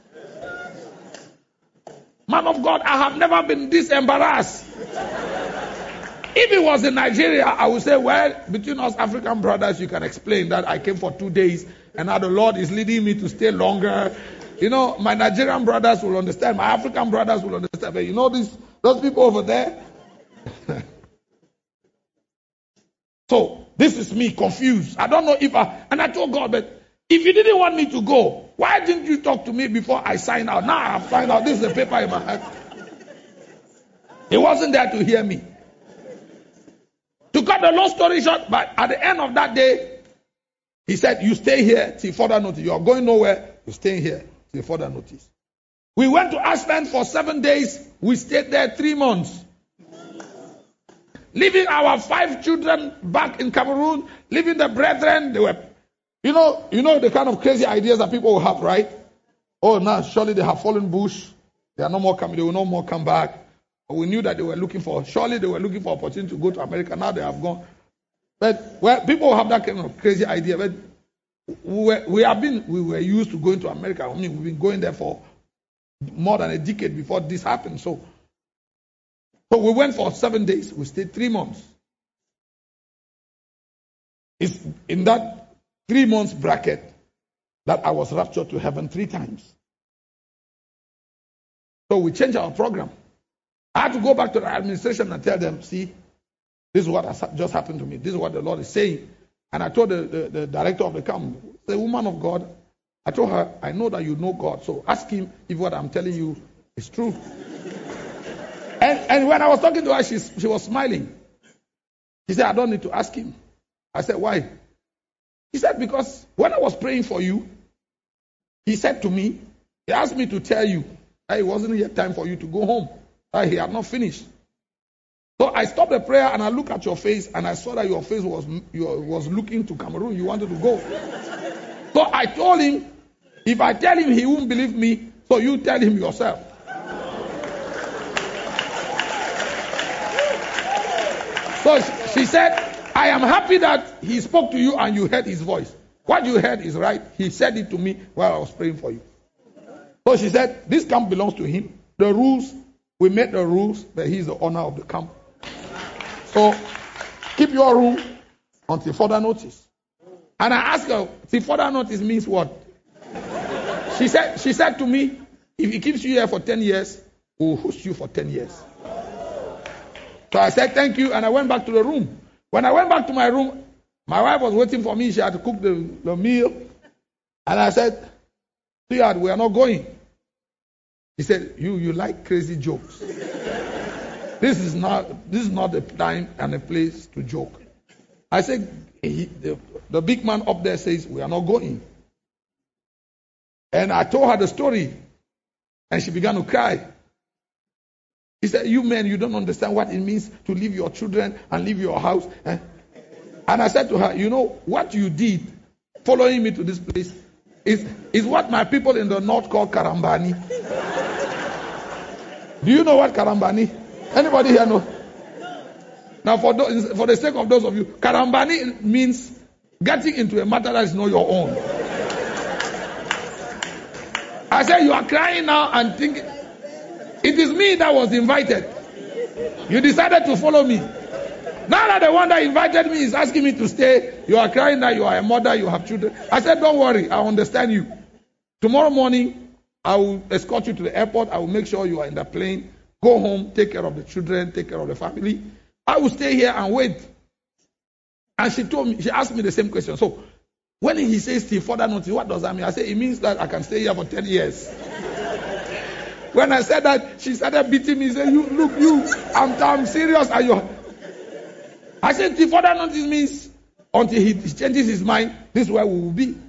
Man of God, I have never been this embarrassed. If it was in Nigeria, I would say, well, between us African brothers, you can explain that I came for two days and now the Lord is leading me to stay longer. You know, my Nigerian brothers will understand. My African brothers will understand. But you know, these, those people over there? So, this is me confused. I don't know if I... And I told God, but if you didn't want me to go, why didn't you talk to me before I signed out? Now I have signed out. This is the paper in my hand. He wasn't there to hear me. To cut the long story short, but at the end of that day, he said, you stay here till further notice. You are going nowhere. You're staying here till further notice. We went to Ashland for seven days. We stayed there three months. Leaving our five children back in Cameroon, leaving the brethren, they were, you know, you know the kind of crazy ideas that people will have, right? Oh, now surely they have fallen bush. They are no more coming. They will no more come back. But we knew that they were looking for, surely they were looking for opportunity to go to America. Now they have gone. But well, people have that kind of crazy idea. But we, were, we have been, we were used to going to America. I mean, we've been going there for more than a decade before this happened. So. So we went for seven days. We stayed three months. It's in that three months bracket that I was raptured to heaven three times. So we changed our program. I had to go back to the administration and tell them, see, this is what has just happened to me. This is what the Lord is saying. And I told the, the, the director of the camp, the woman of God, I told her, I know that you know God. So ask him if what I'm telling you is true. And, and when I was talking to her, she, she was smiling. She said, I don't need to ask him. I said, why? He said, because when I was praying for you, he said to me, he asked me to tell you that it wasn't yet time for you to go home, that he had not finished. So I stopped the prayer and I looked at your face and I saw that your face was, your, was looking to Cameroon. You wanted to go. So I told him, if I tell him, he won't believe me, so you tell him yourself. So she said, I am happy that he spoke to you and you heard his voice. What you heard is right. He said it to me while I was praying for you. So she said, this camp belongs to him. The rules, we made the rules, but he's the owner of the camp. So keep your room until further notice. And I asked her, till further notice means what? She said, she said to me, if he keeps you here for ten years, we'll host you for ten years. So I said, thank you, and I went back to the room. When I went back to my room, my wife was waiting for me. She had to cook the, the meal. And I said, sweetheart, we are not going. He said, you, you like crazy jokes. This is not, this is not the time and the place to joke. I said, he, the, the big man up there says, we are not going. And I told her the story. And she began to cry. He said, you men, you don't understand what it means to leave your children and leave your house. Eh? And I said to her, you know, what you did following me to this place is, is what my people in the north call karambani. Do you know what karambani? Anybody here know? Now, for, those, for the sake of those of you, karambani means getting into a matter that is not your own. I said, you are crying now and thinking, it is me that was invited. You decided to follow me. Now that the one that invited me is asking me to stay, you are crying that you are a mother, you have children. I said, don't worry, I understand you. Tomorrow morning, I will escort you to the airport. I will make sure you are in the plane. Go home, take care of the children, take care of the family. I will stay here and wait. And she told me, she asked me the same question. So, when he says till further notice, what does that mean? I said, it means that I can stay here for ten years. When I said that, she started beating me. She said, you, look, you, I'm, I'm serious. Are you? I said, till further notice means until he changes his mind, this is where we will be.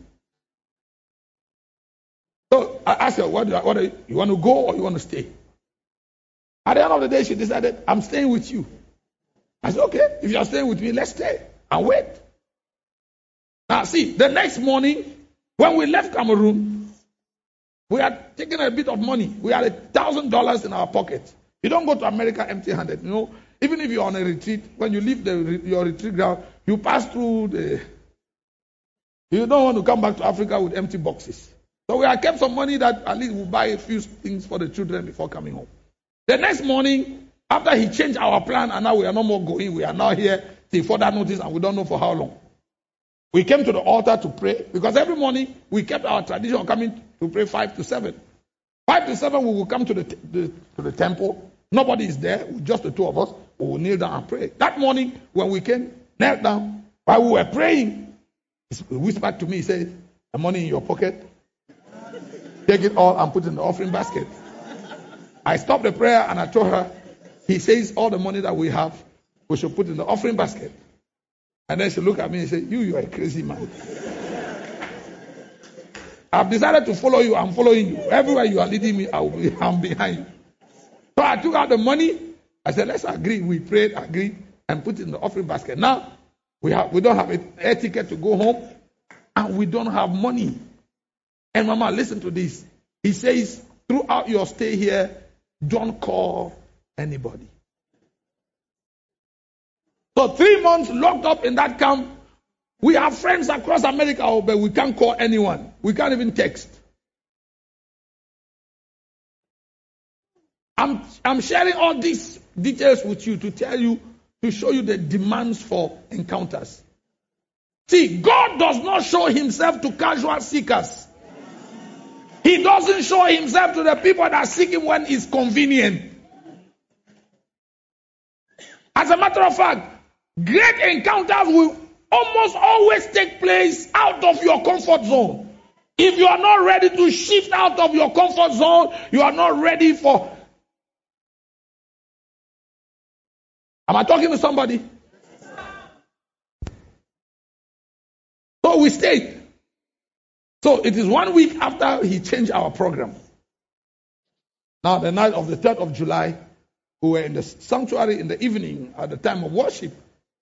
So I asked her, what do, I, what do you, you want to go or you want to stay? At the end of the day, she decided, I'm staying with you. I said, okay, if you're staying with me, let's stay and wait. Now, see, the next morning, when we left Cameroon, we had taken a bit of money. We had a thousand dollars in our pocket. You don't go to America empty-handed. You know, even if you're on a retreat, when you leave the, your retreat ground, you pass through the. You don't want to come back to Africa with empty boxes. So we had kept some money that at least we'll buy a few things for the children before coming home. The next morning, after he changed our plan, and now we are no more going, we are now here till further notice, and we don't know for how long. We came to the altar to pray, because every morning we kept our tradition of coming to pray five to seven. Five to seven, we will come to the, the to the temple. Nobody is there, just the two of us. We will kneel down and pray. That morning, when we came, knelt down, while we were praying, he whispered to me, he said, the money in your pocket, take it all and put it in the offering basket. I stopped the prayer and I told her, he says all the money that we have, we should put in the offering basket. And then she looked at me and said, you, you are a crazy man. I've decided to follow you. I'm following you. Everywhere you are leading me, I will be, I'm behind you. So I took out the money. I said, let's agree. We prayed, agreed, and put it in the offering basket. Now, we have we don't have an air ticket to go home, and we don't have money. And Mama, listen to this. He says, throughout your stay here, don't call anybody. So three months locked up in that camp. We have friends across America, but we can't call anyone. We can't even text. I'm, I'm sharing all these details with you to tell you, to show you the demands for encounters. See, God does not show himself to casual seekers. He doesn't show himself to the people that seek him when it's convenient. As a matter of fact, great encounters will almost always take place out of your comfort zone. If you are not ready to shift out of your comfort zone, you are not ready for... Am I talking to somebody? So we stayed. So it is one week after he changed our program. Now, the night of the third of July, we were in the sanctuary in the evening at the time of worship.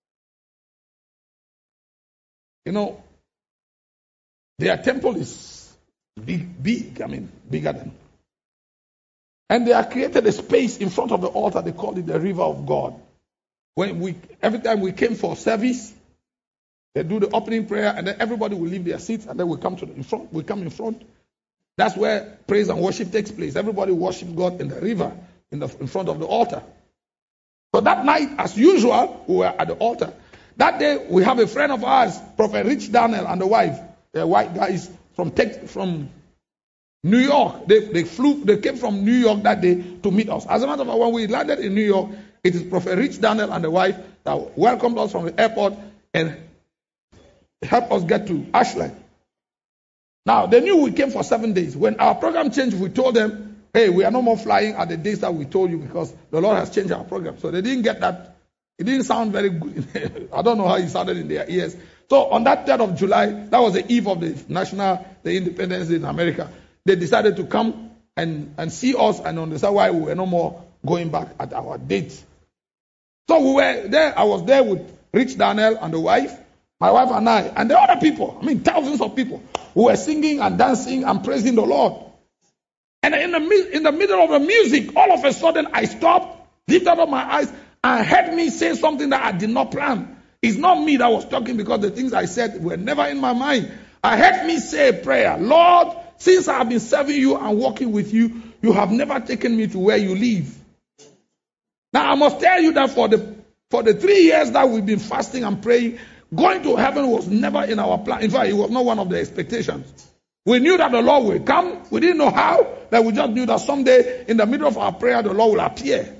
You know, their temple is big, big, I mean, bigger than. And they have created a space in front of the altar. They call it the River of God. When we, every time we came for service, they do the opening prayer, and then everybody will leave their seats, and then we come to the in front. We come in front. That's where praise and worship takes place. Everybody worships God in the river, in the in front of the altar. So that night, as usual, we were at the altar. That day, we have a friend of ours, Prophet Rich Daniel, and the wife, the white guys from Tex, from New York. They, they flew, they came from New York that day to meet us. As a matter of fact, when we landed in New York, it is Prophet Rich Daniel and the wife that welcomed us from the airport and helped us get to Ashland. Now, they knew we came for seven days. When our program changed, we told them, hey, we are no more flying at the days that we told you because the Lord has changed our program. So they didn't get that. It didn't sound very good. I don't know how it sounded in their ears. So on that third of July, that was the eve of the national, the independence in America. They decided to come and, and see us and understand why we were no more going back at our date. So we were there. I was there with Rich Daniel and the wife, my wife and I, and the other people. I mean, thousands of people who were singing and dancing and praising the Lord. And in the in the middle of the music, all of a sudden, I stopped, lifted up my eyes, and heard me say something that I did not plan. It's not me that was talking because the things I said were never in my mind. I heard me say a prayer. Lord, since I have been serving you and walking with you, you have never taken me to where you live. Now, I must tell you that for the for the three years that we've been fasting and praying, going to heaven was never in our plan. In fact, it was not one of the expectations. We knew that the Lord will come. We didn't know how, but we just knew that someday in the middle of our prayer, the Lord will appear.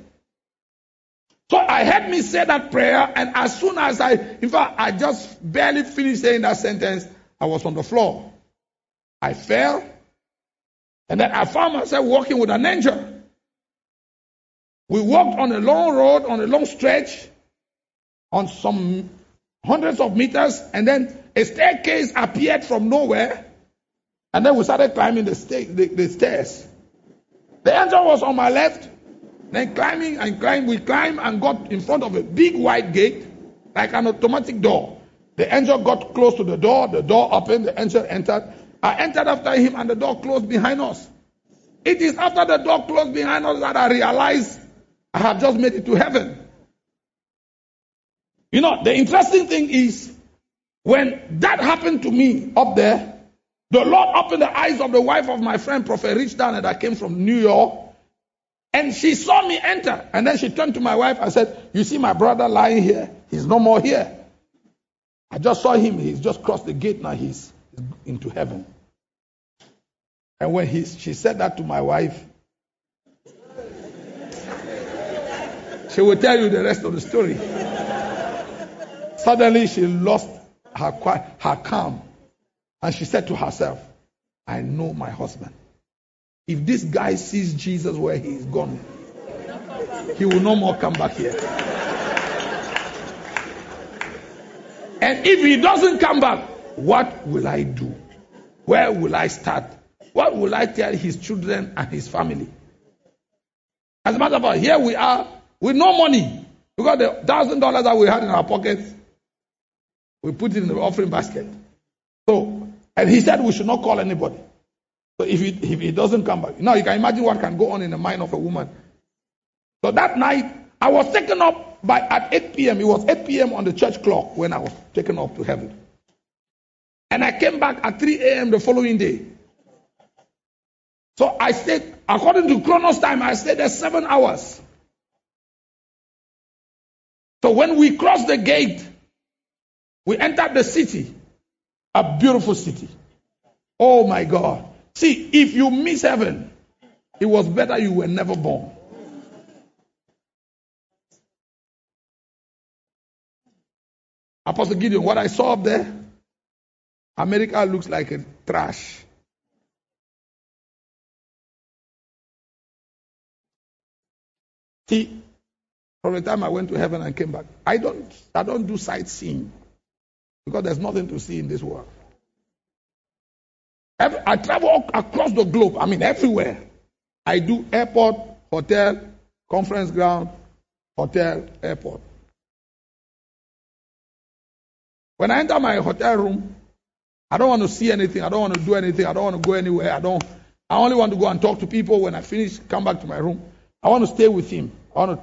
So I heard me say that prayer, and as soon as I, in fact, I just barely finished saying that sentence, I was on the floor. I fell, and then I found myself walking with an angel. We walked on a long road, on a long stretch, on some hundreds of meters, and then a staircase appeared from nowhere, and then we started climbing the, sta- the, the stairs. The angel was on my left, then climbing and climbing. We climbed and got in front of a big white gate, like an automatic door. The angel got close to the door, the door opened, the angel entered. I entered after him, and the door closed behind us. It is after the door closed behind us that I realized I have just made it to heaven. You know, the interesting thing is, when that happened to me up there, the Lord opened the eyes of the wife of my friend, Prophet Rich Daniel, that came from New York, and she saw me enter. And then she turned to my wife and said, you see my brother lying here? He's no more here. I just saw him. He's just crossed the gate. Now he's into heaven. And when he, she said that to my wife, she will tell you the rest of the story. Suddenly she lost her, her calm. And she said to herself, I know my husband. If this guy sees Jesus where he is gone, he will no more come back here. And if he doesn't come back, what will I do? Where will I start? What will I tell his children and his family? As a matter of fact, here we are with no money. Because the thousand dollars that we had in our pockets, we put it in the offering basket. So, and he said we should not call anybody. So if he, if he doesn't come back. Now you can imagine what can go on in the mind of a woman. So that night, I was taken up by at eight p.m. It was eight p.m. on the church clock when I was taken up to heaven. And I came back at three a.m. the following day. So I stayed, according to Chronos time, I stayed there seven hours. So when we crossed the gate, we entered the city. A beautiful city. Oh my God. See, if you miss heaven, it was better you were never born. Apostle Gideon, what I saw up there, America looks like a trash. See, from the time I went to heaven and came back, I don't, I don't do sightseeing because there's nothing to see in this world. I travel across the globe. I mean, everywhere. I do airport, hotel, conference ground, hotel, airport. When I enter my hotel room, I don't want to see anything. I don't want to do anything. I don't want to go anywhere. I don't. I only want to go and talk to people. When I finish, come back to my room. I want to stay with him. I want to.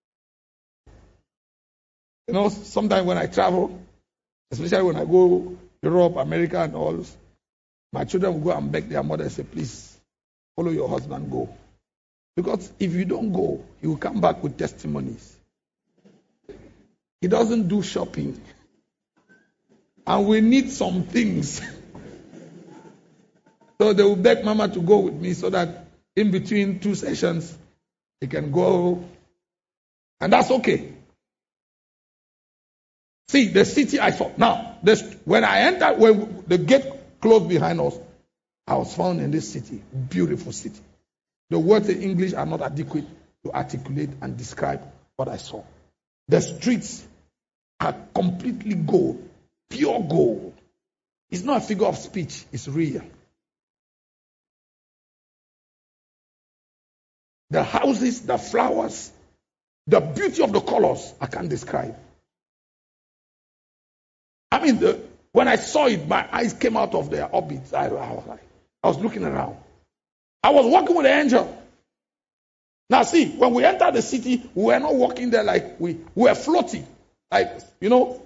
You know, sometimes when I travel, especially when I go Europe, America, and all. My children will go and beg their mother and say, please, follow your husband, go. Because if you don't go, he will come back with testimonies. He doesn't do shopping. And we need some things. So they will beg Mama to go with me so that in between two sessions, they can go. And that's okay. See, the city I saw. Now, this, when I entered, when the gate closed behind us, I was found in this city. Beautiful city. The words in English are not adequate to articulate and describe what I saw. The streets are completely gold. Pure gold. It's not a figure of speech. It's real. The houses, the flowers, the beauty of the colors, I can't describe. I mean, the, when I saw it, my eyes came out of their orbits. I, I was like, I was looking around. I was walking with the angel. Now see, when we entered the city, we were not walking there like we, we were floating. Like, you know,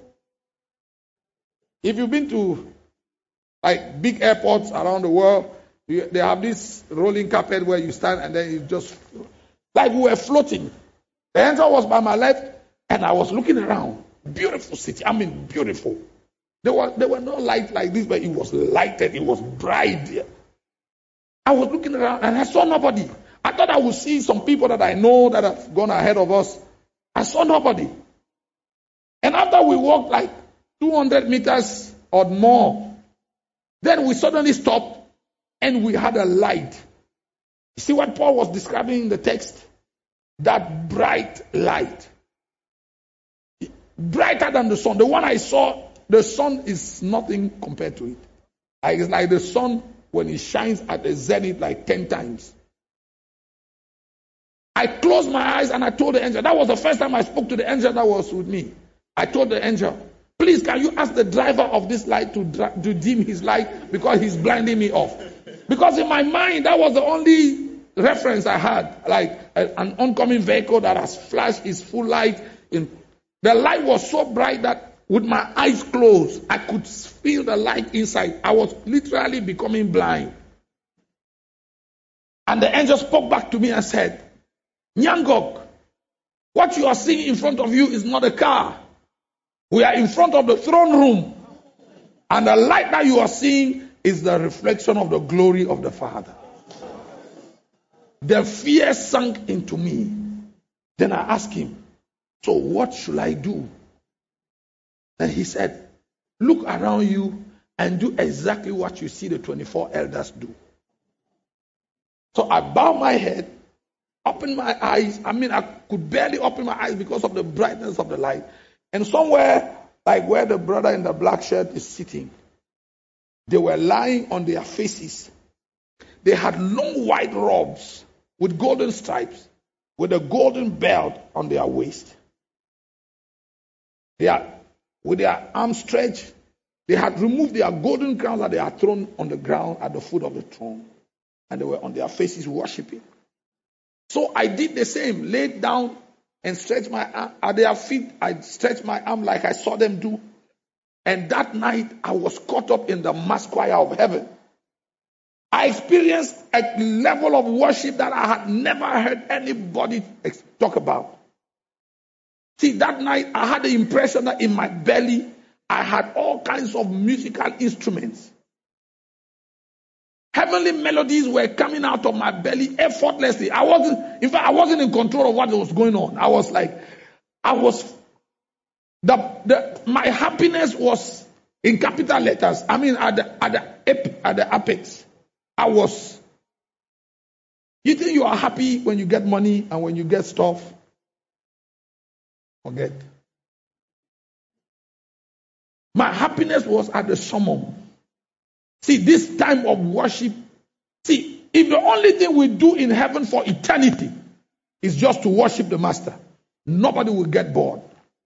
if you've been to like big airports around the world, you, they have this rolling carpet where you stand and then you just, like we were floating. The angel was by my left and I was looking around. Beautiful city. I mean, beautiful. There were, there were no lights like this, but it was lighted. It was bright. I was looking around and I saw nobody. I thought I would see some people that I know that have gone ahead of us. I saw nobody. And after we walked like two hundred meters or more, then we suddenly stopped and we had a light. You see what Paul was describing in the text? That bright light. Brighter than the sun. The one I saw, the sun is nothing compared to it. Like, it's like the sun when it shines at the zenith like ten times. I closed my eyes and I told the angel. That was the first time I spoke to the angel that was with me. I told the angel, please can you ask the driver of this light to, dra- to dim his light because he's blinding me off. Because in my mind, that was the only reference I had. Like a, an oncoming vehicle that has flashed its full light. In, the light was so bright that with my eyes closed, I could feel the light inside. I was literally becoming blind. And the angel spoke back to me and said, Nyangok, what you are seeing in front of you is not a car. We are in front of the throne room. And the light that you are seeing is the reflection of the glory of the Father. The fear sank into me. Then I asked him, so what should I do? And he said, look around you and do exactly what you see the twenty-four elders do. So I bowed my head, opened my eyes. I mean, I could barely open my eyes because of the brightness of the light. And somewhere, like where the brother in the black shirt is sitting, they were lying on their faces. They had long white robes with golden stripes, with a golden belt on their waist. They are, with their arms stretched, they had removed their golden crowns that they had thrown on the ground at the foot of the throne. And they were on their faces worshiping. So I did the same, laid down and stretched my arm at their feet. I stretched my arm like I saw them do. And that night I was caught up in the mass choir of heaven. I experienced a level of worship that I had never heard anybody talk about. See, that night I had the impression that in my belly I had all kinds of musical instruments. Heavenly melodies were coming out of my belly effortlessly. I wasn't, in fact, I wasn't in control of what was going on. I was like, I was, the, the, my happiness was in capital letters. I mean, at the, at the, at the apex. I was, you think you are happy when you get money and when you get stuff? Forget. My happiness was at the summum. See, this time of worship, see, if the only thing we do in heaven for eternity is just to worship the Master, nobody will get bored.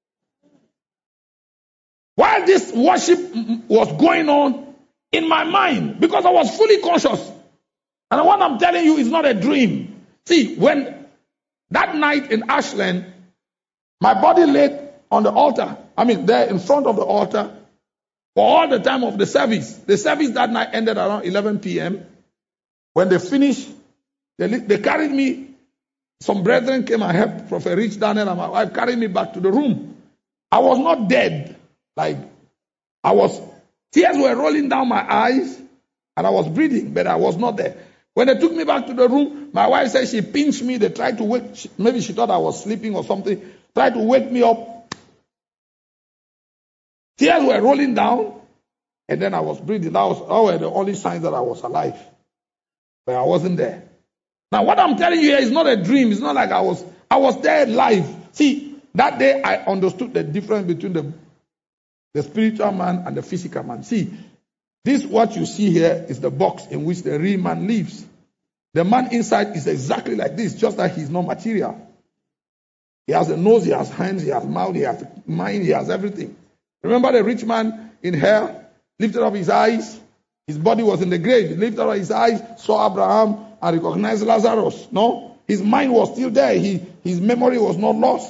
While this worship was going on in my mind, because I was fully conscious, and what I'm telling you is not a dream. See, when that night in Ashland, my body laid on the altar, I mean, there in front of the altar, for all the time of the service. The service that night ended around eleven p.m. When they finished, they, they carried me. Some brethren came and helped Prophet Rich Daniel and my wife carried me back to the room. I was not dead. Like, I was, tears were rolling down my eyes. And I was breathing, but I was not there. When they took me back to the room, my wife said she pinched me. They tried to wake, she, maybe she thought I was sleeping or something, tried to wake me up. Tears were rolling down, and then I was breathing. That was, that were the only signs that I was alive. But I wasn't there. Now, what I'm telling you here is not a dream. It's not like I was, I was there live. See, that day I understood the difference between the, the spiritual man and the physical man. See, this, what you see here, is the box in which the real man lives. The man inside is exactly like this, just that he's not material. He has a nose, he has hands, he has mouth, he has mind, he has everything. Remember the rich man in hell lifted up his eyes. His body was in the grave. He lifted up his eyes, saw Abraham, and recognized Lazarus. No? His mind was still there. He, his memory was not lost.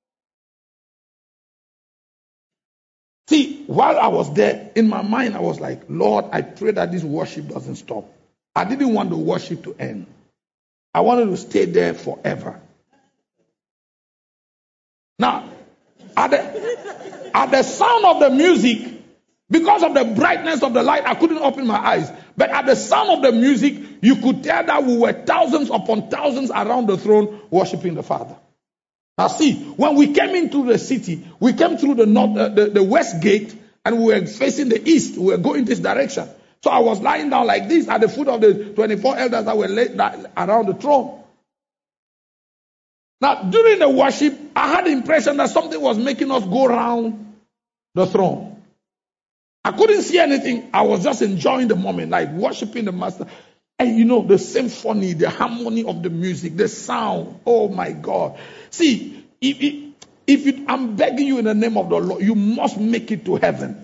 See, while I was there, in my mind, I was like, Lord, I pray that this worship doesn't stop. I didn't want the worship to end. I wanted to stay there forever. Now, at the, at the sound of the music, because of the brightness of the light, I couldn't open my eyes. But at the sound of the music, you could tell that we were thousands upon thousands around the throne worshiping the Father. Now see, when we came into the city, we came through the north, uh, the, the west gate, and we were facing the east. We were going this direction. So I was lying down like this at the foot of the twenty-four elders that were laid around the throne. Now, during the worship, I had the impression that something was making us go around the throne. I couldn't see anything. I was just enjoying the moment, like worshiping the Master. And you know, the symphony, the harmony of the music, the sound. Oh my God. See, if, if, if you, I'm begging you in the name of the Lord, you must make it to heaven.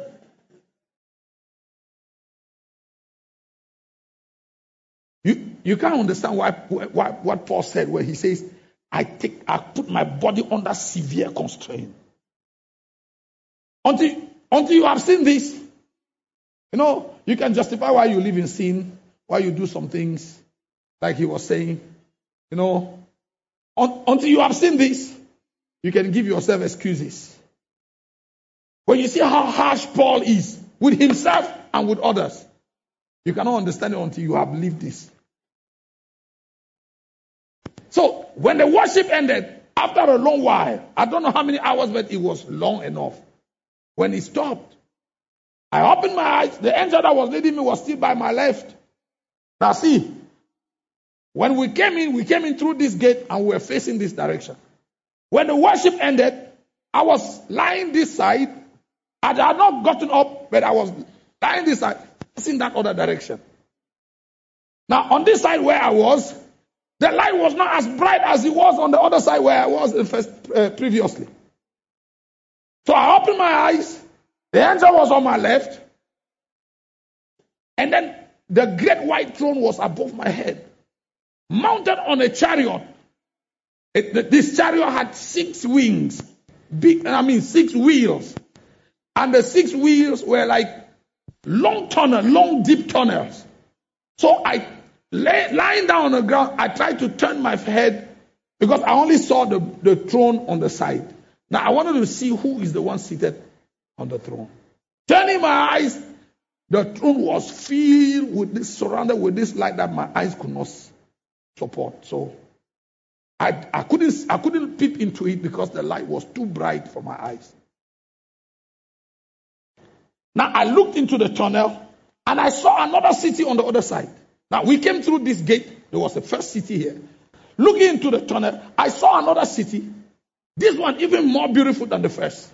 You, you can't understand why, why, what Paul said where he says, I take, I put my body under severe constraint. Until, until you have seen this, you know, you can justify why you live in sin, why you do some things, like he was saying, you know. Un, until you have seen this, you can give yourself excuses. When you see how harsh Paul is with himself and with others, you cannot understand it until you have lived this. So, when the worship ended, after a long while, I don't know how many hours, but it was long enough. When it stopped, I opened my eyes. The angel that was leading me was still by my left. Now see, when we came in, we came in through this gate and we were facing this direction. When the worship ended, I was lying this side. I had not gotten up, but I was lying this side, facing that other direction. Now, on this side where I was, the light was not as bright as it was on the other side where I was first, uh, previously. So I opened my eyes. The angel was on my left. And then the great white throne was above my head, mounted on a chariot. It, this chariot had six wings, big, I mean six wheels. And the six wheels were like long tunnels, long deep tunnels. So I Lay, lying down on the ground, I tried to turn my head because I only saw the, the throne on the side. Now I wanted to see who is the one seated on the throne. Turning my eyes, the throne was filled with this, surrounded with this light that my eyes could not support. So I, I couldn't I couldn't peep into it because the light was too bright for my eyes. Now I looked into the tunnel and I saw another city on the other side. Now, we came through this gate. There was the first city here. Looking into the tunnel, I saw another city. This one even more beautiful than the first.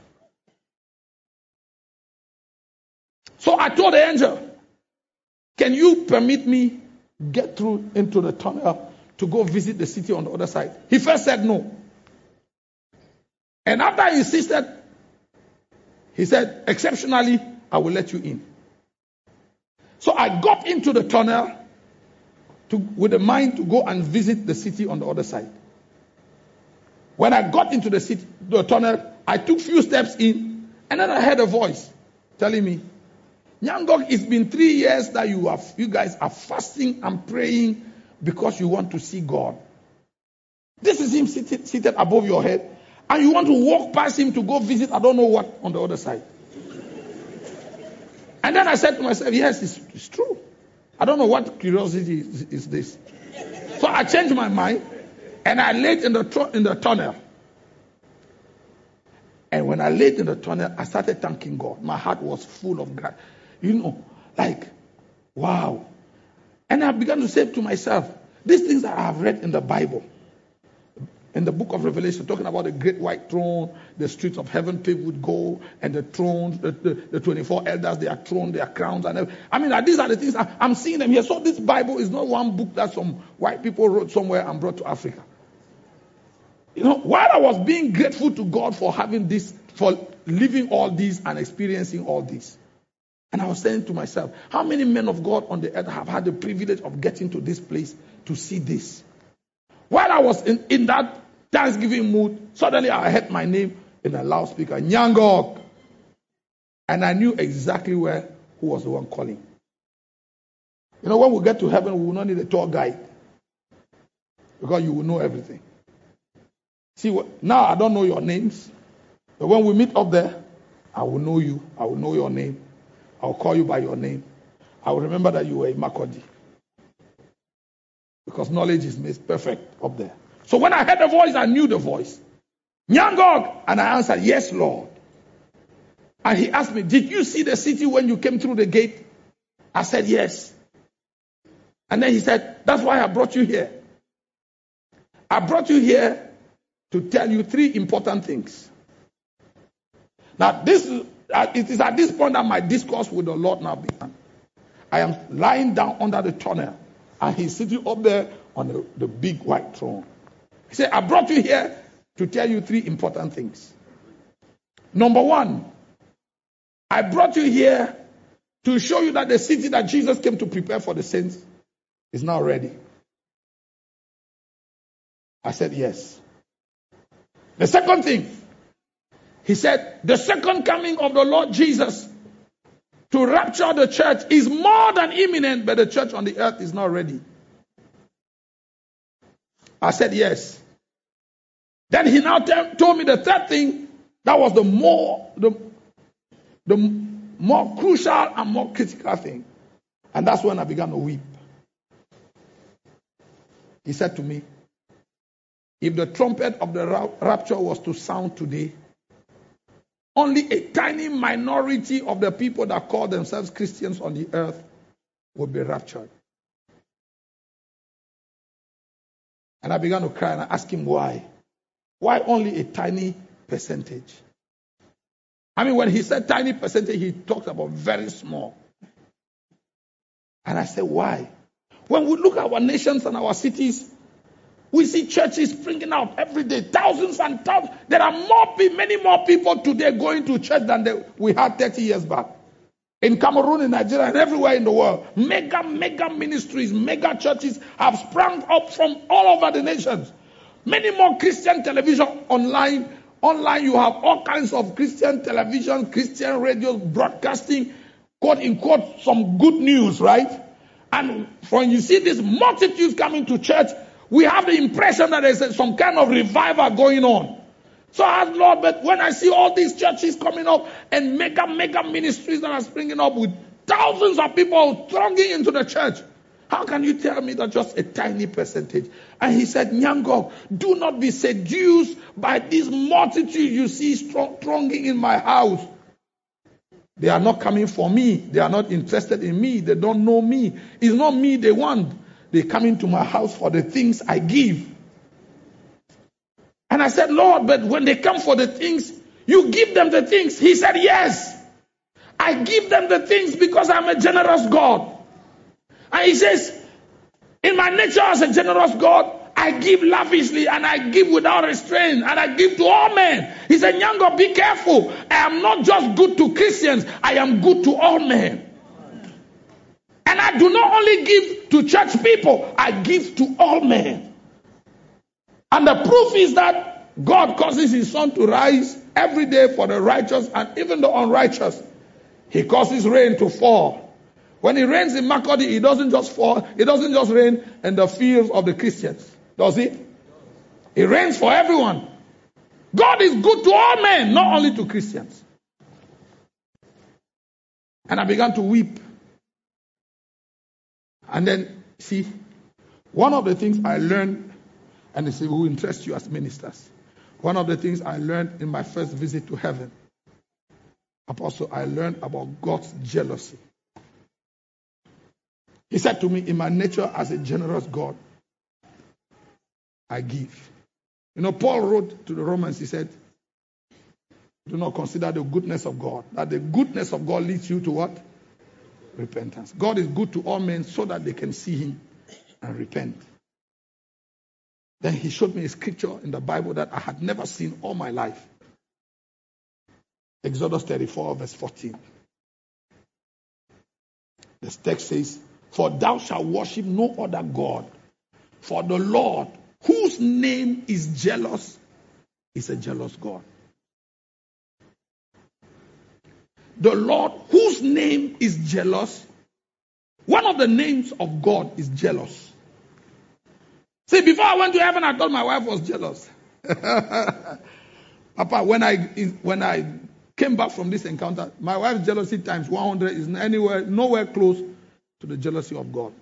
So I told the angel, can you permit me get through into the tunnel to go visit the city on the other side? He first said no. And after I insisted, he said, exceptionally, I will let you in. So I got into the tunnel To, with a mind to go and visit the city on the other side. When I got into the city, the tunnel, I took few steps in, and then I heard a voice telling me, Nyangok, it's been three years that you have, you guys are fasting and praying because you want to see God. This is him seated, seated above your head, and you want to walk past him to go visit I don't know what on the other side. And then I said to myself, yes, it's, it's true. I don't know what curiosity is, is this. So I changed my mind and I laid in the tr- in the tunnel. And when I laid in the tunnel, I started thanking God. My heart was full of gratitude. You know, like, wow. And I began to say to myself, these things that I have read in the Bible, in the book of Revelation, talking about the great white throne, the streets of heaven paved with gold, and the thrones, the, the, the twenty-four elders, their throne, their crowns, and everything. I mean, these are the things, I, I'm seeing them here. So this Bible is not one book that some white people wrote somewhere and brought to Africa. You know, while I was being grateful to God for having this, for living all these and experiencing all this, and I was saying to myself, how many men of God on the earth have had the privilege of getting to this place to see this? While I was in, in that Thanksgiving mood, suddenly I heard my name in a loudspeaker, Nyangog. And I knew exactly where, who was the one calling. You know, when we get to heaven, we will not need a tour guide. Because you will know everything. See, now I don't know your names. But when we meet up there, I will know you. I will know your name. I will call you by your name. I will remember that you were a Makodi. Because knowledge is made perfect up there. So when I heard the voice, I knew the voice. Nyangog! And I answered, yes, Lord. And he asked me, did you see the city when you came through the gate? I said, yes. And then he said, that's why I brought you here. I brought you here to tell you three important things. Now, this is, uh, it is at this point that my discourse with the Lord now began. I am lying down under the tunnel, and he's sitting up there on the, the big white throne. He said, I brought you here to tell you three important things. Number one, I brought you here to show you that the city that Jesus came to prepare for the saints is now ready. I said, yes. The second thing, he said, the second coming of the Lord Jesus to rapture the church is more than imminent, but the church on the earth is not ready. I said, yes. Then he now t- told me the third thing that was the more, the, the more crucial and more critical thing. And that's when I began to weep. He said to me, if the trumpet of the ra- rapture was to sound today, only a tiny minority of the people that call themselves Christians on the earth would be raptured. And I began to cry and I asked him why. Why only a tiny percentage? I mean, when he said tiny percentage, he talked about very small. And I said, why? When we look at our nations and our cities, we see churches springing out every day, thousands and thousands. There are more, many more people today going to church than they, we had thirty years back. In Cameroon, in Nigeria, and everywhere in the world, mega, mega ministries, mega churches have sprung up from all over the nations. Many more Christian television online. Online, you have all kinds of Christian television, Christian radio, broadcasting, quote unquote, some good news, right? And when you see these multitudes coming to church, we have the impression that there's some kind of revival going on. So I asked Lord, but when I see all these churches coming up and mega, mega ministries that are springing up with thousands of people thronging into the church, how can you tell me that just a tiny percentage? And he said, Nyangog, do not be seduced by this multitude you see thronging in my house. They are not coming for me. They are not interested in me. They don't know me. It's not me they want. They come into my house for the things I give. And I said, Lord, but when they come for the things, you give them the things. He said, yes. I give them the things because I'm a generous God. And he says, in my nature as a generous God, I give lavishly and I give without restraint and I give to all men. He said, Nyangog, be careful. I am not just good to Christians. I am good to all men. And I do not only give to church people, I give to all men. And the proof is that God causes his sun to rise every day for the righteous and even the unrighteous. He causes rain to fall. When it rains in Makodi, it doesn't just fall, it doesn't just rain in the fields of the Christians. Does it? It rains for everyone. God is good to all men, not only to Christians. And I began to weep. And then, see, one of the things I learned, and it will interest you as ministers, one of the things I learned in my first visit to heaven, Apostle, I learned about God's jealousy. He said to me, in my nature as a generous God, I give. You know, Paul wrote to the Romans, he said, do not consider the goodness of God. That the goodness of God leads you to what? Repentance. God is good to all men so that they can see him and repent. Then he showed me a scripture in the Bible that I had never seen all my life. Exodus thirty-four, verse fourteen. This text says, for thou shalt worship no other God, for the Lord, whose name is jealous, is a jealous God. The Lord, whose name is jealous, one of the names of God is jealous. See, before I went to heaven, I thought my wife was jealous. Papa, when I when I came back from this encounter, my wife's jealousy times one hundred is anywhere, nowhere close to the jealousy of God.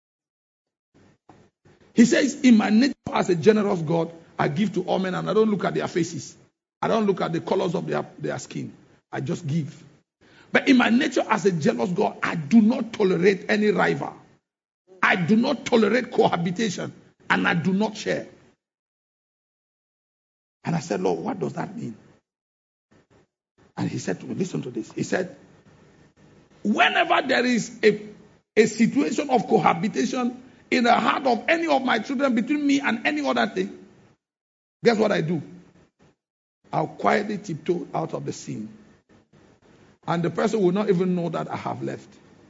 He says, in my nature as a generous God, I give to all men and I don't look at their faces. I don't look at the colors of their, their skin. I just give. But in my nature as a jealous God, I do not tolerate any rival. I do not tolerate cohabitation. And I do not share. And I said, Lord, what does that mean? And he said to me, listen to this. He said, whenever there is a, a situation of cohabitation in the heart of any of my children between me and any other thing, guess what I do? I'll quietly tiptoe out of the scene. And the person will not even know that I have left.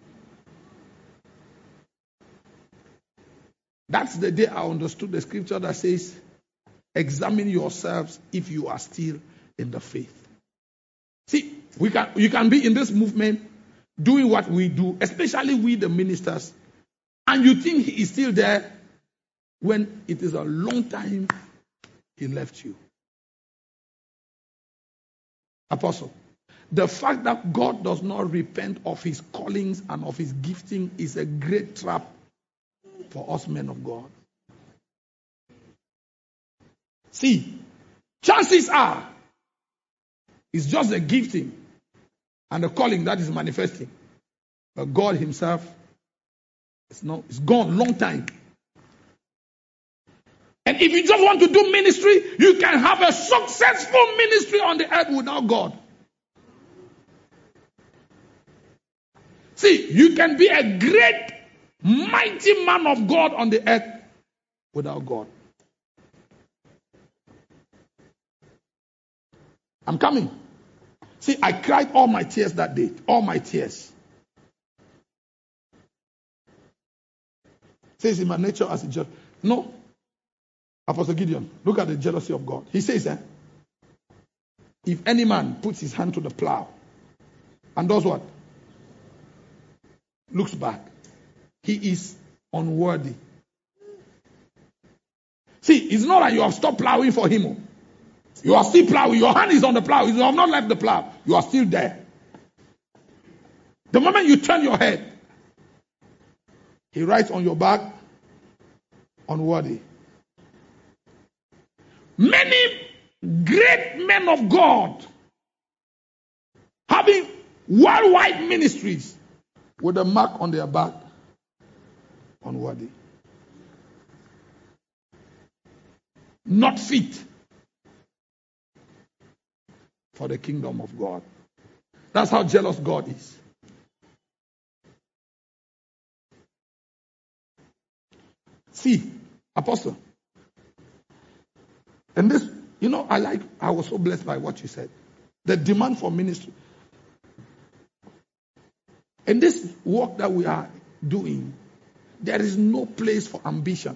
That's the day I understood the scripture that says, examine yourselves if you are still in the faith. See, we can you can be in this movement doing what we do, especially we the ministers, and you think he is still there when it is a long time he left you. Apostle, the fact that God does not repent of his callings and of his gifting is a great trap for us men of God. See, chances are it's just the gifting and the calling that is manifesting. But God himself is not, it's gone long time. And if you just want to do ministry, you can have a successful ministry on the earth without God. See, you can be a great, mighty man of God on the earth without God. I'm coming. See, I cried all my tears that day. All my tears. Says in my nature as a judge. No. Apostle Gideon, look at the jealousy of God. He says, eh, if any man puts his hand to the plow and does what? Looks back. He is unworthy. See, it's not like you have stopped plowing for him. You are still plowing. Your hand is on the plow. You have not left the plow. You are still there. The moment you turn your head, he writes on your back, unworthy. Many great men of God having worldwide ministries with a mark on their back, unworthy. Not fit for the kingdom of God. That's how jealous God is. See, Apostle, and this, you know, I like, I was so blessed by what you said. The demand for ministry. In this work that we are doing, there is no place for ambition.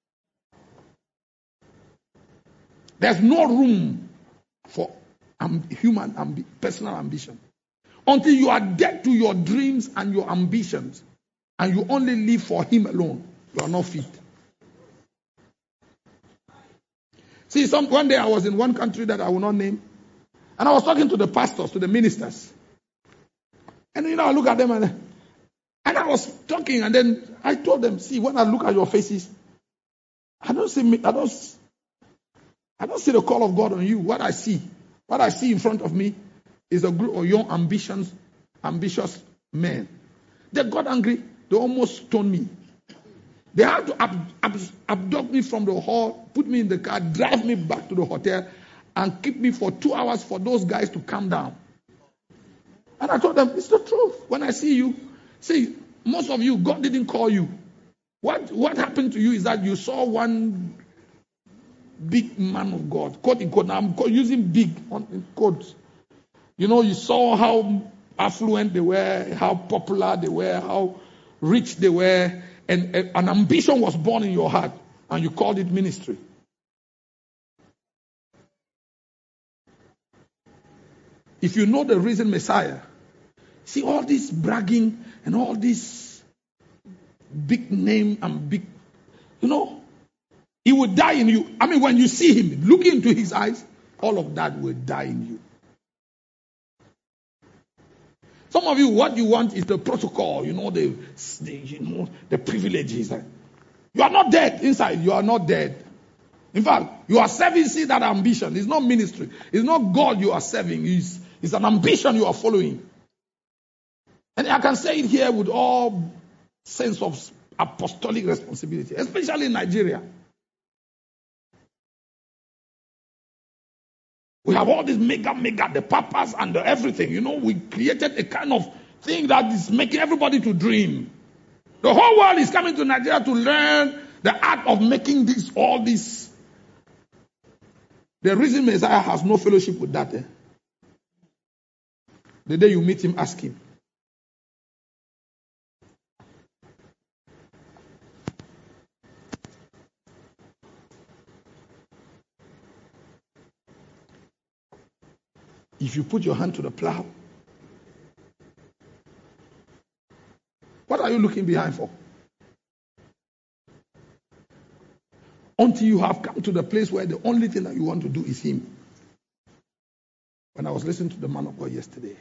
There's no room for um, human, ambi- personal ambition. Until you are dead to your dreams and your ambitions, and you only live for him alone, you are not fit. See, some one day I was in one country that I will not name, and I was talking to the pastors, to the ministers. And you know, I look at them and, and I was talking, and then I told them, see, when I look at your faces, I don't see me, I don't, I don't see the call of God on you. What I see, what I see in front of me is a group of young, ambitions, ambitious men. They got angry. They almost stoned me. They had to ab- ab- abduct me from the hall, put me in the car, drive me back to the hotel, and keep me for two hours for those guys to calm down. And I told them, it's the truth. When I see you, see, most of you, God didn't call you. What, what happened to you is that you saw one big man of God, quote unquote. Now I'm using big on quotes. You know, you saw how affluent they were, how popular they were, how rich they were, and, and an ambition was born in your heart, and you called it ministry. If you know the risen Messiah, see all this bragging and all this big name and big, you know, he will die in you. I mean, when you see him, look into his eyes, all of that will die in you. Some of you, what you want is the protocol, you know, the, the you know, the privileges. You are not dead inside. You are not dead. In fact, you are serving, see that ambition. It's not ministry. It's not God you are serving. It's, it's an ambition you are following. And I can say it here with all sense of apostolic responsibility, especially in Nigeria. We have all this mega, mega, the papas and the everything. You know, we created a kind of thing that is making everybody to dream. The whole world is coming to Nigeria to learn the art of making this, all this. The risen Messiah has no fellowship with that. Eh? The day you meet him, ask him. If you put your hand to the plow, what are you looking behind for? Until you have come to the place where the only thing that you want to do is him. When I was listening to the man of God yesterday.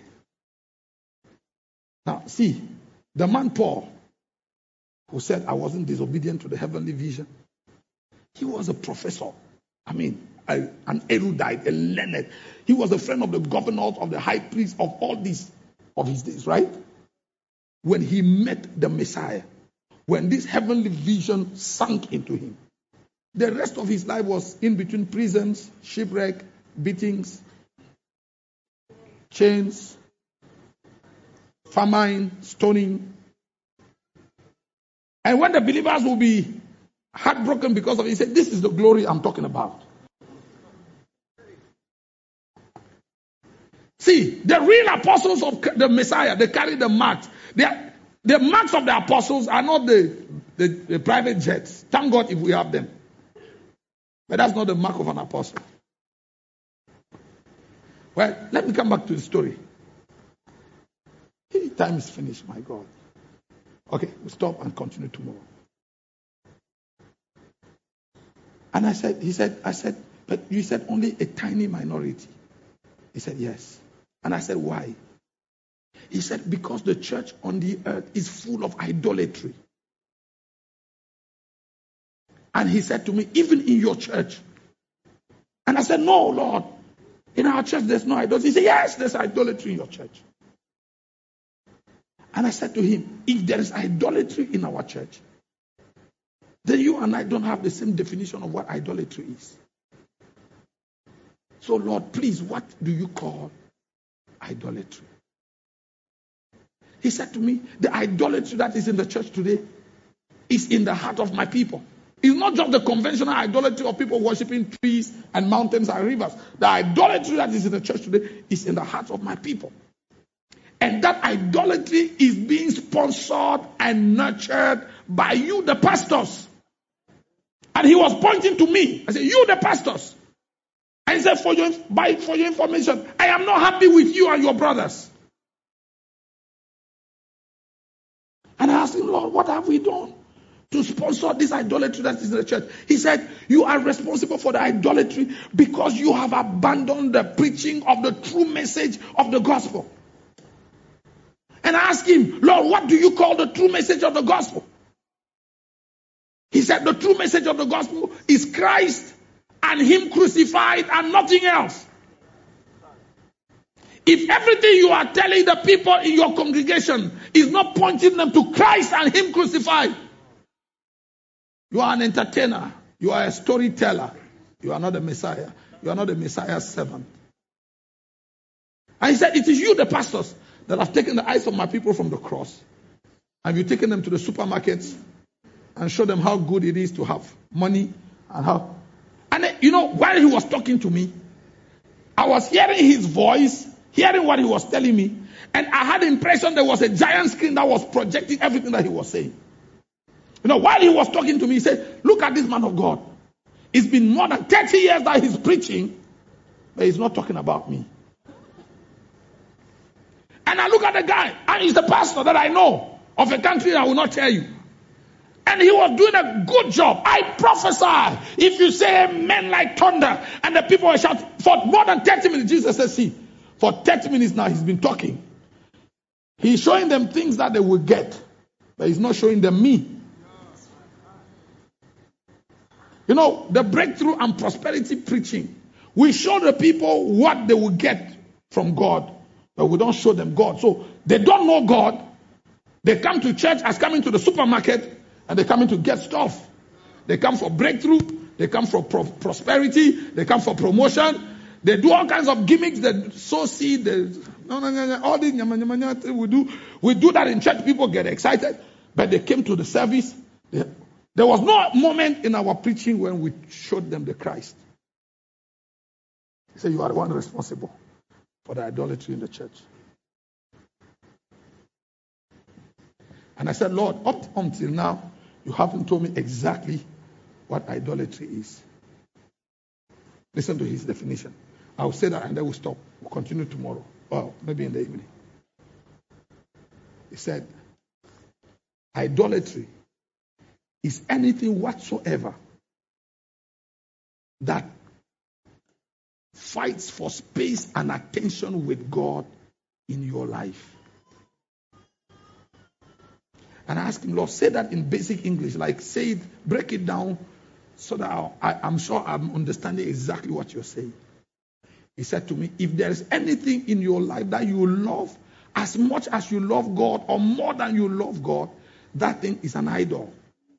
Now, see, the man Paul, who said, I wasn't disobedient to the heavenly vision, he was a professor. I mean, a, an erudite, a learned. He was a friend of the governors, of the high priest, of all these of his days, right? When he met the Messiah, when this heavenly vision sank into him, the rest of his life was in between prisons, shipwreck, beatings, chains, famine, stoning. And when the believers will be heartbroken because of it, he said, this is the glory I'm talking about. See, the real apostles of the Messiah, they carry the marks. Are, the marks of the apostles are not the, the, the private jets. Thank God if we have them. But that's not the mark of an apostle. Well, let me come back to the story. Time is finished, my God. Okay, we'll stop and continue tomorrow. And I said, he said, I said, but you said only a tiny minority. He said, yes. And I said, why? He said, because the church on the earth is full of idolatry. And he said to me, even in your church. And I said, no, Lord. In our church, there's no idolatry. He said, yes, there's idolatry in your church. And I said to him, if there is idolatry in our church, then you and I don't have the same definition of what idolatry is. So, Lord, please, what do you call idolatry? He said to me, the idolatry that is in the church today is in the heart of my people. It's not just the conventional idolatry of people worshiping trees and mountains and rivers. The idolatry that is in the church today is in the heart of my people. And that idolatry is being sponsored and nurtured by you, the pastors. And he was pointing to me. I said, you, the pastors. And he said, for your, by, for your information, I am not happy with you and your brothers. And I asked him, Lord, what have we done to sponsor this idolatry that is in the church? He said, you are responsible for the idolatry because you have abandoned the preaching of the true message of the gospel. And I asked him, Lord, what do you call the true message of the gospel? He said, the true message of the gospel is Christ and him crucified and nothing else. If everything you are telling the people in your congregation is not pointing them to Christ and him crucified, you are an entertainer. You are a storyteller. You are not a Messiah. You are not a Messiah's servant. And he said, it is you, the pastors, that have taken the eyes of my people from the cross. Have you taken them to the supermarkets and showed them how good it is to have money and how... And then, you know, while he was talking to me, I was hearing his voice, hearing what he was telling me, and I had the impression there was a giant screen that was projecting everything that he was saying. You know, while he was talking to me, he said, look at this man of God. It's been more than thirty years that he's preaching, but he's not talking about me. And I look at the guy, and he's the pastor that I know of a country I will not tell you. And he was doing a good job. I prophesy. If you say amen like thunder, and the people were shouting, for more than thirty minutes, Jesus says, see, for thirty minutes now he's been talking. He's showing them things that they will get, but he's not showing them me. You know, the breakthrough and prosperity preaching, we show the people what they will get from God, but we don't show them God. So they don't know God. They come to church as coming to the supermarket, and they come in to get stuff. They come for breakthrough. They come for pro- prosperity. They come for promotion. They do all kinds of gimmicks. They sow seed. They, no, no, no, no, all this nyama, nyama, nyama, we do. We do that in church. People get excited. But they came to the service. They, there was no moment in our preaching when we showed them the Christ. He said, you are the one responsible for the idolatry in the church. And I said, Lord, up until now, you haven't told me exactly what idolatry is. Listen to his definition. I'll say that and then we'll stop. We'll continue tomorrow. Or maybe in the evening. He said, idolatry is anything whatsoever that fights for space and attention with God in your life. And I asked him, Lord, say that in basic English, like say it, break it down so that I'll, I, I'm sure I'm understanding exactly what you're saying. He said to me, if there is anything in your life that you love as much as you love God or more than you love God, that thing is an idol.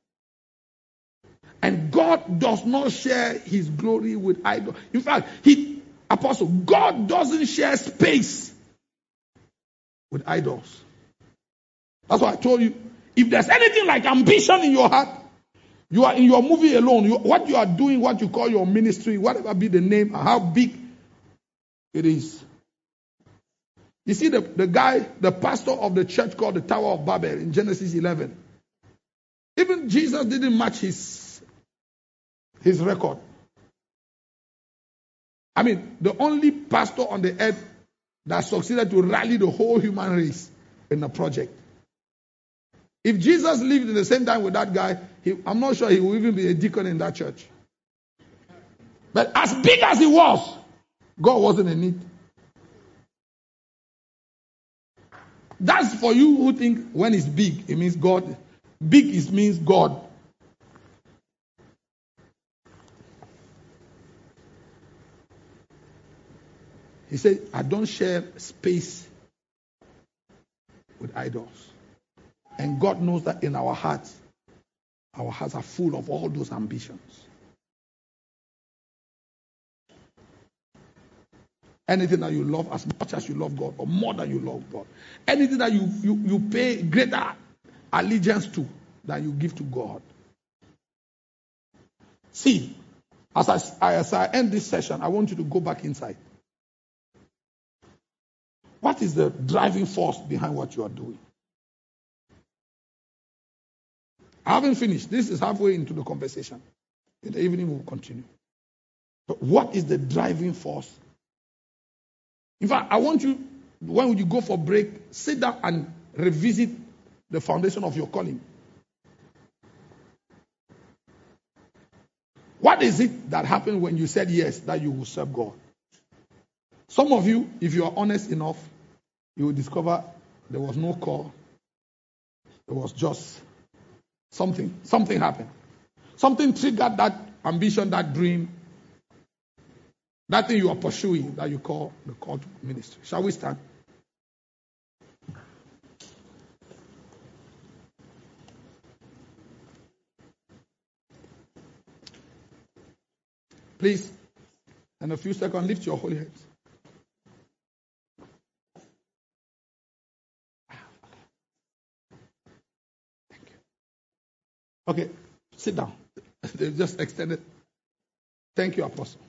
And God does not share his glory with idols. In fact, he, Apostle, God doesn't share space with idols. That's why I told you, if there's anything like ambition in your heart, you are in your movie alone. You, what you are doing, what you call your ministry, whatever be the name, and how big it is. You see the, the guy, the pastor of the church called the Tower of Babel in Genesis eleven. Even Jesus didn't match his, his record. I mean, the only pastor on the earth that succeeded to rally the whole human race in a project. If Jesus lived in the same time with that guy, he, I'm not sure he will even be a deacon in that church. But as big as he was, God wasn't in it. That's for you who think when it's big, it means God. Big is means God. He said, I don't share space with idols. And God knows that in our hearts, our hearts are full of all those ambitions. Anything that you love as much as you love God or more than you love God. Anything that you, you, you pay greater allegiance to than you give to God. See, as I, as I end this session, I want you to go back inside. What is the driving force behind what you are doing? I haven't finished. This is halfway into the conversation. In the evening, we'll continue. But what is the driving force? In fact, I want you, when you go for break, sit down and revisit the foundation of your calling. What is it that happened when you said yes, that you will serve God? Some of you, if you are honest enough, you will discover There was no call. It was just something. Something happened. Something triggered that ambition, that dream, that thing you are pursuing that you call the call to ministry. Shall we stand? Please, in a few seconds, lift your holy hands. Thank you. Okay, sit down. They just extended. Thank you, Apostle.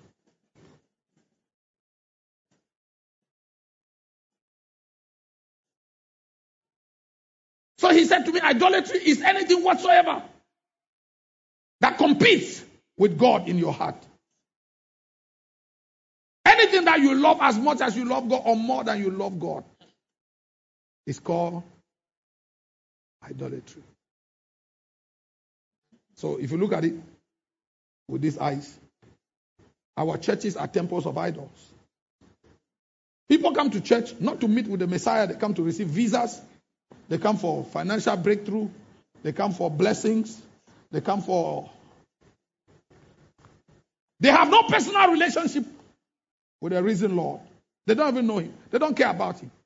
So he said to me, idolatry is anything whatsoever that competes with God in your heart. Anything that you love as much as you love God or more than you love God is called idolatry. So if you look at it with these eyes, our churches are temples of idols. People come to church not to meet with the Messiah. They come to receive visas. They come for financial breakthrough. They come for blessings. They come for... They have no personal relationship with the risen Lord. They don't even know him. They don't care about him.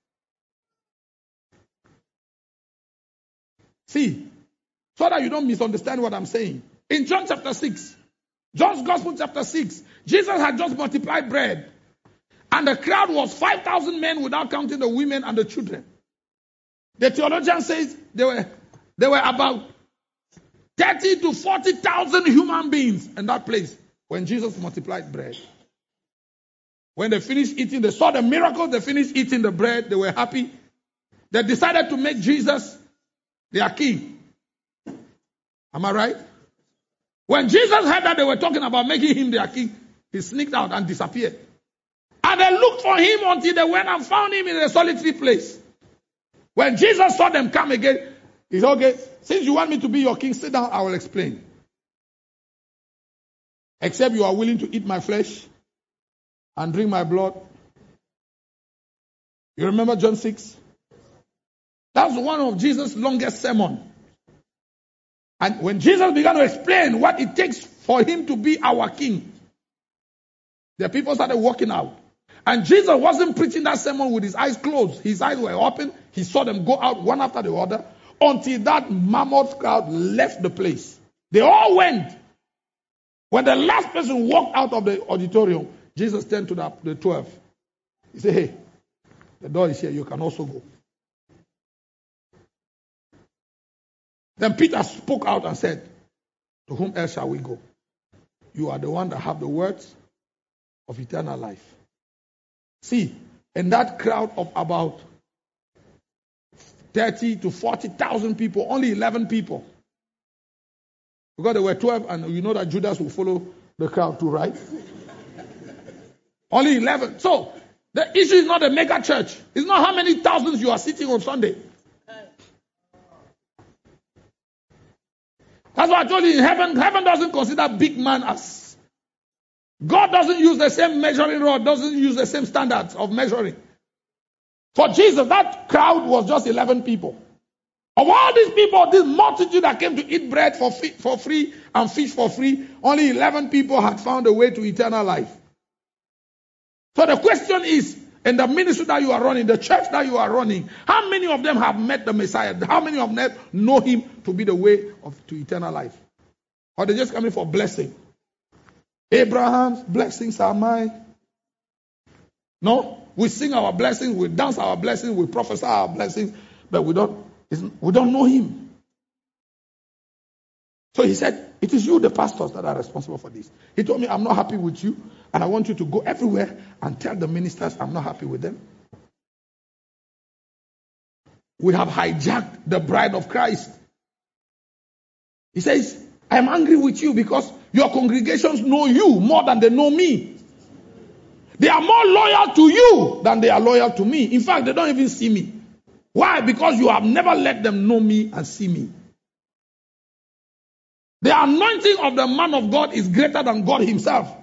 See, so that you don't misunderstand what I'm saying. In John chapter six, John's Gospel chapter six, Jesus had just multiplied bread. And the crowd was five thousand men without counting the women and the children. The theologian says there were, there were about thirty to forty thousand human beings in that place when Jesus multiplied bread. When they finished eating, they saw the miracle, they finished eating the bread, they were happy. They decided to make Jesus their king. Am I right? When Jesus heard that they were talking about making him their king, he sneaked out and disappeared. And they looked for him until they went and found him in a solitary place. When Jesus saw them come again, he said, okay, since you want me to be your king, sit down, I will explain. Except you are willing to eat my flesh and drink my blood. You remember John six? That's one of Jesus' longest sermons. And when Jesus began to explain what it takes for him to be our king, the people started walking out. And Jesus wasn't preaching that sermon with his eyes closed. His eyes were open. He saw them go out one after the other until that mammoth crowd left the place. They all went. When the last person walked out of the auditorium, Jesus turned to the, the twelve. He said, hey, the door is here. You can also go. Then Peter spoke out and said, to whom else shall we go? You are the one that have the words of eternal life. See, in that crowd of about thirty to forty thousand people, only eleven people. Because there were twelve, and you know that Judas will follow the crowd too, right? Only eleven. So, the issue is not a mega church. It's not how many thousands you are sitting on Sunday. That's why I told you in heaven, heaven doesn't consider big man as... God doesn't use the same measuring rod, doesn't use the same standards of measuring. For Jesus, that crowd was just eleven people. Of all these people, this multitude that came to eat bread for, for free and fish for free, only eleven people had found a way to eternal life. So the question is, in the ministry that you are running, the church that you are running, how many of them have met the Messiah? How many of them know him to be the way of to eternal life? Or they're just coming for blessing? Abraham's blessings are mine. No, we sing our blessings, we dance our blessings, we prophesy our blessings, but we don't, we don't know him. So he said, it is you, the pastors, that are responsible for this. He told me, I'm not happy with you, and I want you to go everywhere and tell the ministers I'm not happy with them. We have hijacked the bride of Christ. He says, I am angry with you because your congregations know you more than they know me. They are more loyal to you than they are loyal to me. In fact, they don't even see me. Why? Because you have never let them know me and see me. The anointing of the man of God is greater than God himself.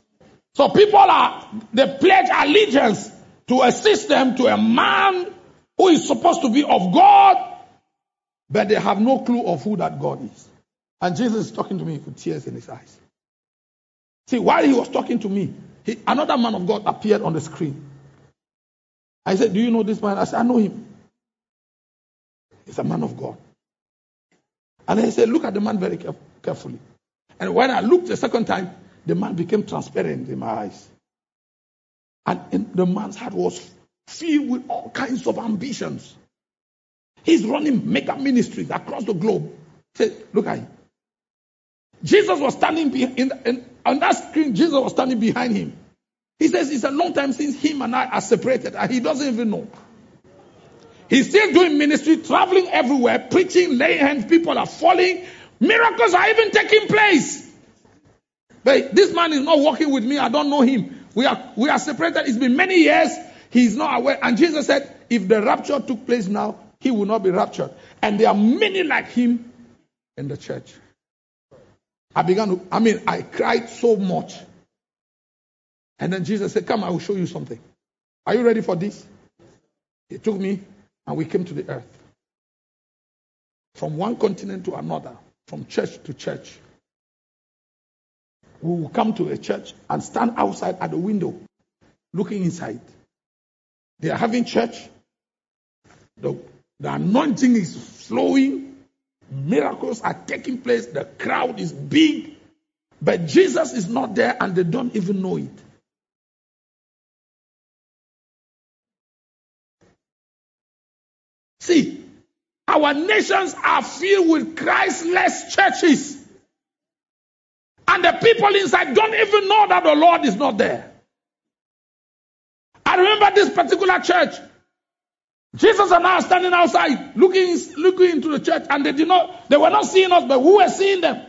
So people are, they pledge allegiance to a system, to a man who is supposed to be of God, but they have no clue of who that God is. And Jesus is talking to me with tears in his eyes. See, while he was talking to me, he, another man of God appeared on the screen. I said, do you know this man? I said, I know him. He's a man of God. And I said, look at the man very caref- carefully. And when I looked the second time, the man became transparent in my eyes. And in, the man's heart was filled with all kinds of ambitions. He's running mega ministries across the globe. Say, look at him. Jesus was standing be- in, in, on that screen. Jesus was standing behind him. He says it's a long time since him and I are separated, and he doesn't even know. He's still doing ministry, traveling everywhere, preaching, laying hands. People are falling. Miracles are even taking place. But this man is not walking with me. I don't know him. We are we are separated. It's been many years. He's not aware. And Jesus said, if the rapture took place now, he will not be raptured. And there are many like him in the church. I began to, I mean, I cried so much. And then Jesus said, come, I will show you something. Are you ready for this? He took me and we came to the earth. From one continent to another, from church to church. We will come to a church and stand outside at the window, looking inside. They are having church. The, the anointing is flowing. Miracles are taking place. The crowd is big. But Jesus is not there and they don't even know it. See, our nations are filled with Christless churches. And the people inside don't even know that the Lord is not there. I remember this particular church. Jesus and I are standing outside, looking, looking into the church, and they did not, they were not seeing us, but we were seeing them.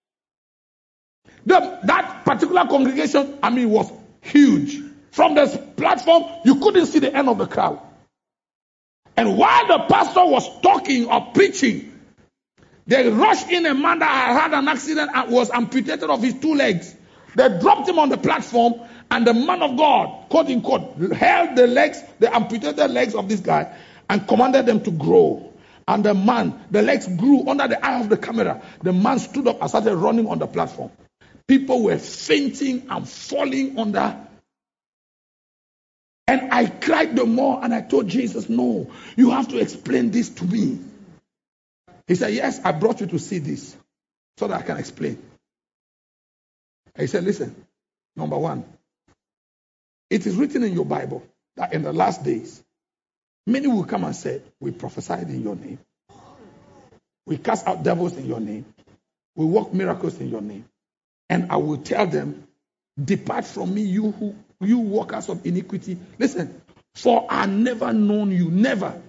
The, that particular congregation, I mean, was huge. From the platform, you couldn't see the end of the crowd. And while the pastor was talking or preaching, they rushed in a man that had had an accident and was amputated of his two legs. They dropped him on the platform, and the man of God, quote unquote, held the legs, the amputated legs of this guy, and commanded them to grow. And the man, the legs grew under the eye of the camera. The man stood up and started running on the platform. People were fainting and falling under. And I cried the more, and I told Jesus, no, you have to explain this to me. He said, yes, I brought you to see this so that I can explain. He said, listen, number one, it is written in your Bible that in the last days, many will come and say, we prophesied in your name. We cast out devils in your name. We work miracles in your name. And I will tell them, depart from me, you who you workers of iniquity. Listen, for I never known you, never.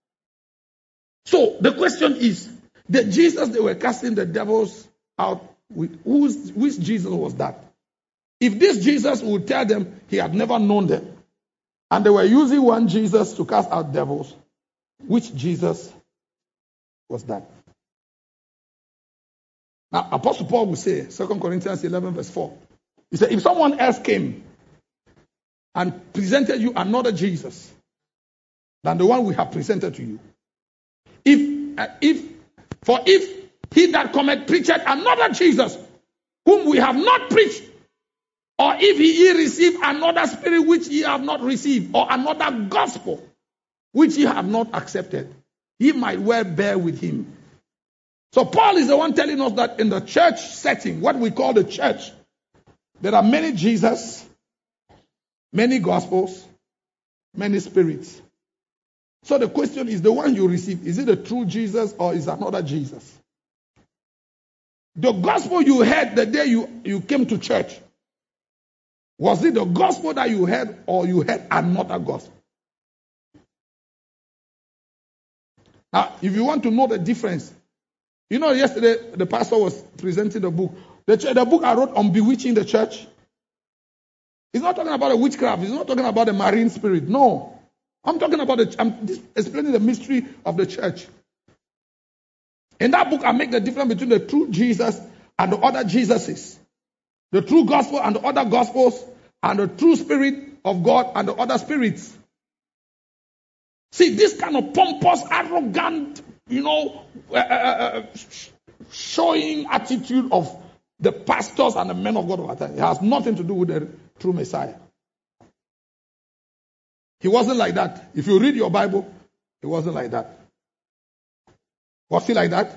So the question is, the Jesus they were casting the devils out with, who's, which Jesus was that? If this Jesus would tell them he had never known them, and they were using one Jesus to cast out devils, which Jesus was that? Now, Apostle Paul will say, Second Corinthians eleven verse four, he said, if someone else came and presented you another Jesus than the one we have presented to you, if, uh, if, for if he that cometh preached another Jesus, whom we have not preached, or if ye receive another spirit which ye have not received, or another gospel which ye have not accepted, ye might well bear with him. So Paul is the one telling us that in the church setting, what we call the church, there are many Jesus, many gospels, many spirits. So the question is, the one you receive, is it a true Jesus or is it another Jesus? The gospel you heard the day you, you came to church, was it the gospel that you heard or you heard another gospel? Now, if you want to know the difference, you know, yesterday the pastor was presenting the book. The, the book I wrote on bewitching the church. He's not talking about a witchcraft. He's not talking about a marine spirit. No. I'm talking about, the, I'm explaining the mystery of the church. In that book, I make the difference between the true Jesus and the other Jesuses. The true gospel and the other gospels, and the true spirit of God and the other spirits. See, this kind of pompous, arrogant, you know, uh, uh, showing attitude of the pastors and the men of God of our time, it has nothing to do with the true Messiah. He wasn't like that. If you read your Bible, he wasn't like that. Was he like that?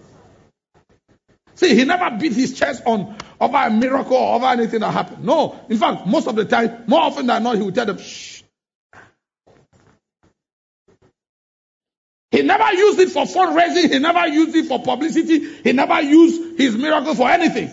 See, he never beat his chest on over a miracle or over anything that happened. No. In fact, most of the time, more often than not, he would tell them, shh. He never used it for fundraising. He never used it for publicity. He never used his miracle for anything.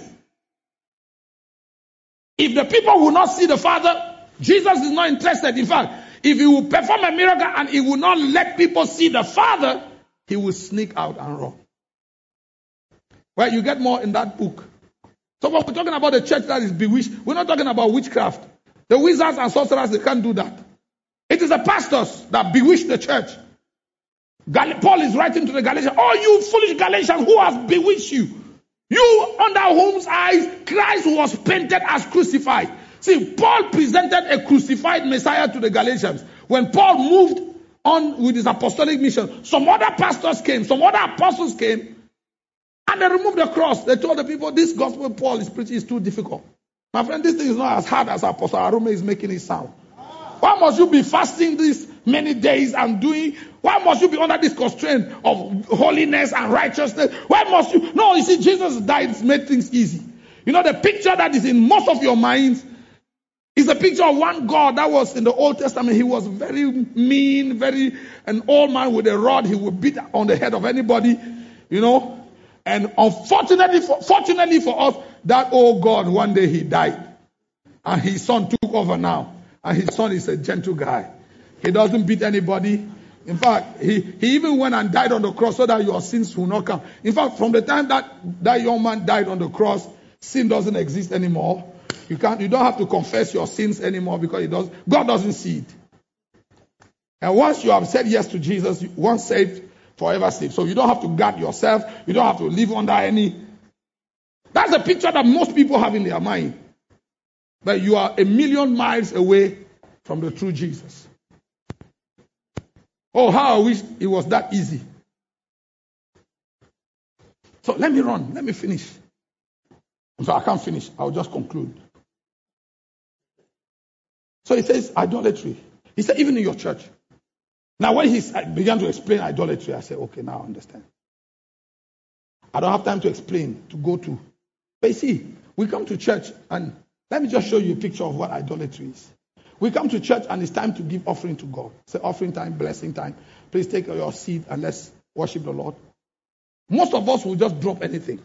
If the people will not see the Father, Jesus is not interested. In fact, if he will perform a miracle and he will not let people see the Father, he will sneak out and run. Well, you get more in that book. So when we're talking about the church that is bewitched, we're not talking about witchcraft. The wizards and sorcerers, they can't do that. It is the pastors that bewitch the church. Gal- Paul is writing to the Galatians, oh, you foolish Galatians, who has bewitched you? You under whose eyes Christ was painted as crucified. See, Paul presented a crucified Messiah to the Galatians. When Paul moved on with his apostolic mission, some other pastors came, some other apostles came, and they removed the cross. They told the people, this gospel Paul is preaching is too difficult. My friend, this thing is not as hard as Apostle Arume is making it sound. Why must you be fasting these many days and doing, why must you be under this constraint of holiness and righteousness? Why must you? No, you see, Jesus died, made things easy. You know, the picture that is in most of your minds is a picture of one God that was in the Old Testament. He was very mean, very, an old man with a rod. He would beat on the head of anybody, you know. And unfortunately, for, fortunately for us, that old God, one day he died. And his son took over now. And his son is a gentle guy. He doesn't beat anybody. In fact, he, he even went and died on the cross so that your sins will not come. In fact, from the time that that young man died on the cross, sin doesn't exist anymore. You can't, you don't have to confess your sins anymore because it does, God doesn't see it. And once you have said yes to Jesus, once saved, forever saved. So you don't have to guard yourself. You don't have to live under any. That's the picture that most people have in their mind. But you are a million miles away from the true Jesus. Oh, how I wish it was that easy. So let me run. Let me finish. So I can't finish. I'll just conclude. So he says idolatry. He said even in your church. Now when he began to explain idolatry, I said, okay, now I understand. I don't have time to explain, to go to. But you see, we come to church and let me just show you a picture of what idolatry is. We come to church and it's time to give offering to God. It's offering time, blessing time. Please take your seat and let's worship the Lord. Most of us will just drop anything.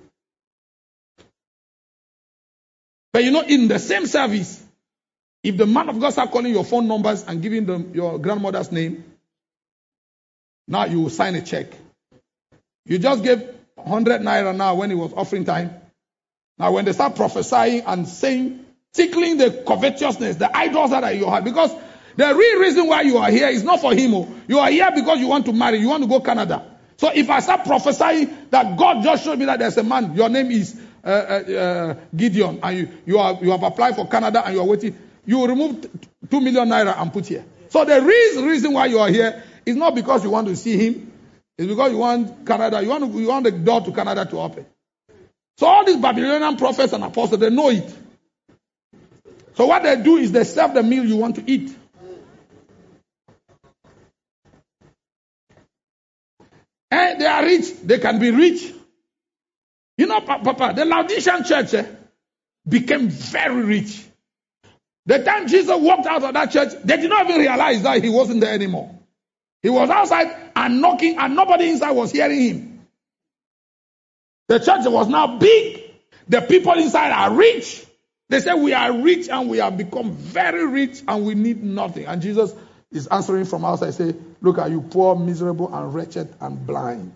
But you know, in the same service, if the man of God start calling your phone numbers and giving them your grandmother's name, now you will sign a check. You just gave one hundred naira now when it was offering time. Now when they start prophesying and saying, tickling the covetousness, the idols that are in your heart. Because the real reason why you are here is not for him. You are here because you want to marry. You want to go Canada. So if I start prophesying that God just showed me that there's a man, your name is uh, uh, uh, Gideon, and you, you, are, you have applied for Canada and you are waiting, you will remove two million naira and put here. So the real reason why you are here is not because you want to see him. It's because you want Canada. You want, to, you want the door to Canada to open. So all these Babylonian prophets and apostles, they know it. So what they do is they serve the meal you want to eat. And they are rich. They can be rich. You know, Papa, the Laodicean church eh, became very rich. The time Jesus walked out of that church, they did not even realize that he wasn't there anymore. He was outside and knocking, and nobody inside was hearing him. The church was now big. The people inside are rich. They say we are rich and we have become very rich and we need nothing. And Jesus is answering from outside, say, look at you, poor, miserable, and wretched and blind.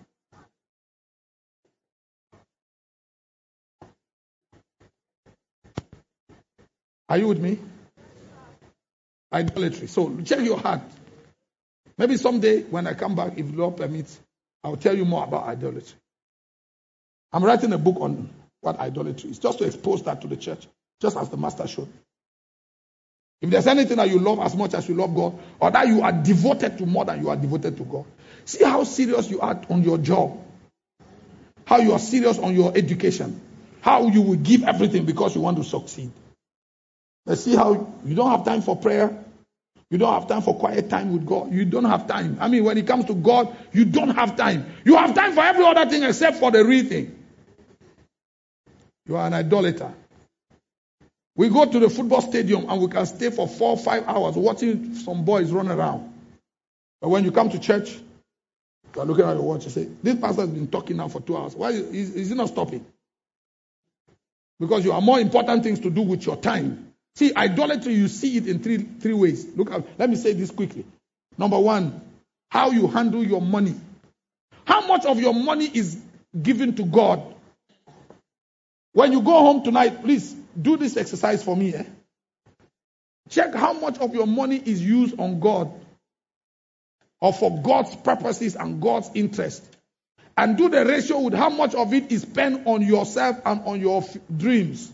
Are you with me? Idolatry. So check your heart. Maybe someday when I come back, if the Lord permits, I'll tell you more about idolatry. I'm writing a book on what idolatry is, just to expose that to the church, just as the master showed. If there's anything that you love as much as you love God, or that you are devoted to more than you are devoted to God, see how serious you are on your job, how you are serious on your education, how you will give everything because you want to succeed. Let's see how you don't have time for prayer. You don't have time for quiet time with God. You don't have time. I mean, when it comes to God, you don't have time. You have time for every other thing except for the real thing. You are an idolater. We go to the football stadium and we can stay for four or five hours watching some boys run around. But when you come to church, you are looking at your watch and say, this pastor has been talking now for two hours. Why is, is he not stopping? Because you have more important things to do with your time. See, idolatry, you see it in three three ways. Look at, let me say this quickly. Number one, how you handle your money. How much of your money is given to God? When you go home tonight, please do this exercise for me. Eh? Check how much of your money is used on God or for God's purposes and God's interest. And do the ratio with how much of it is spent on yourself and on your f- dreams.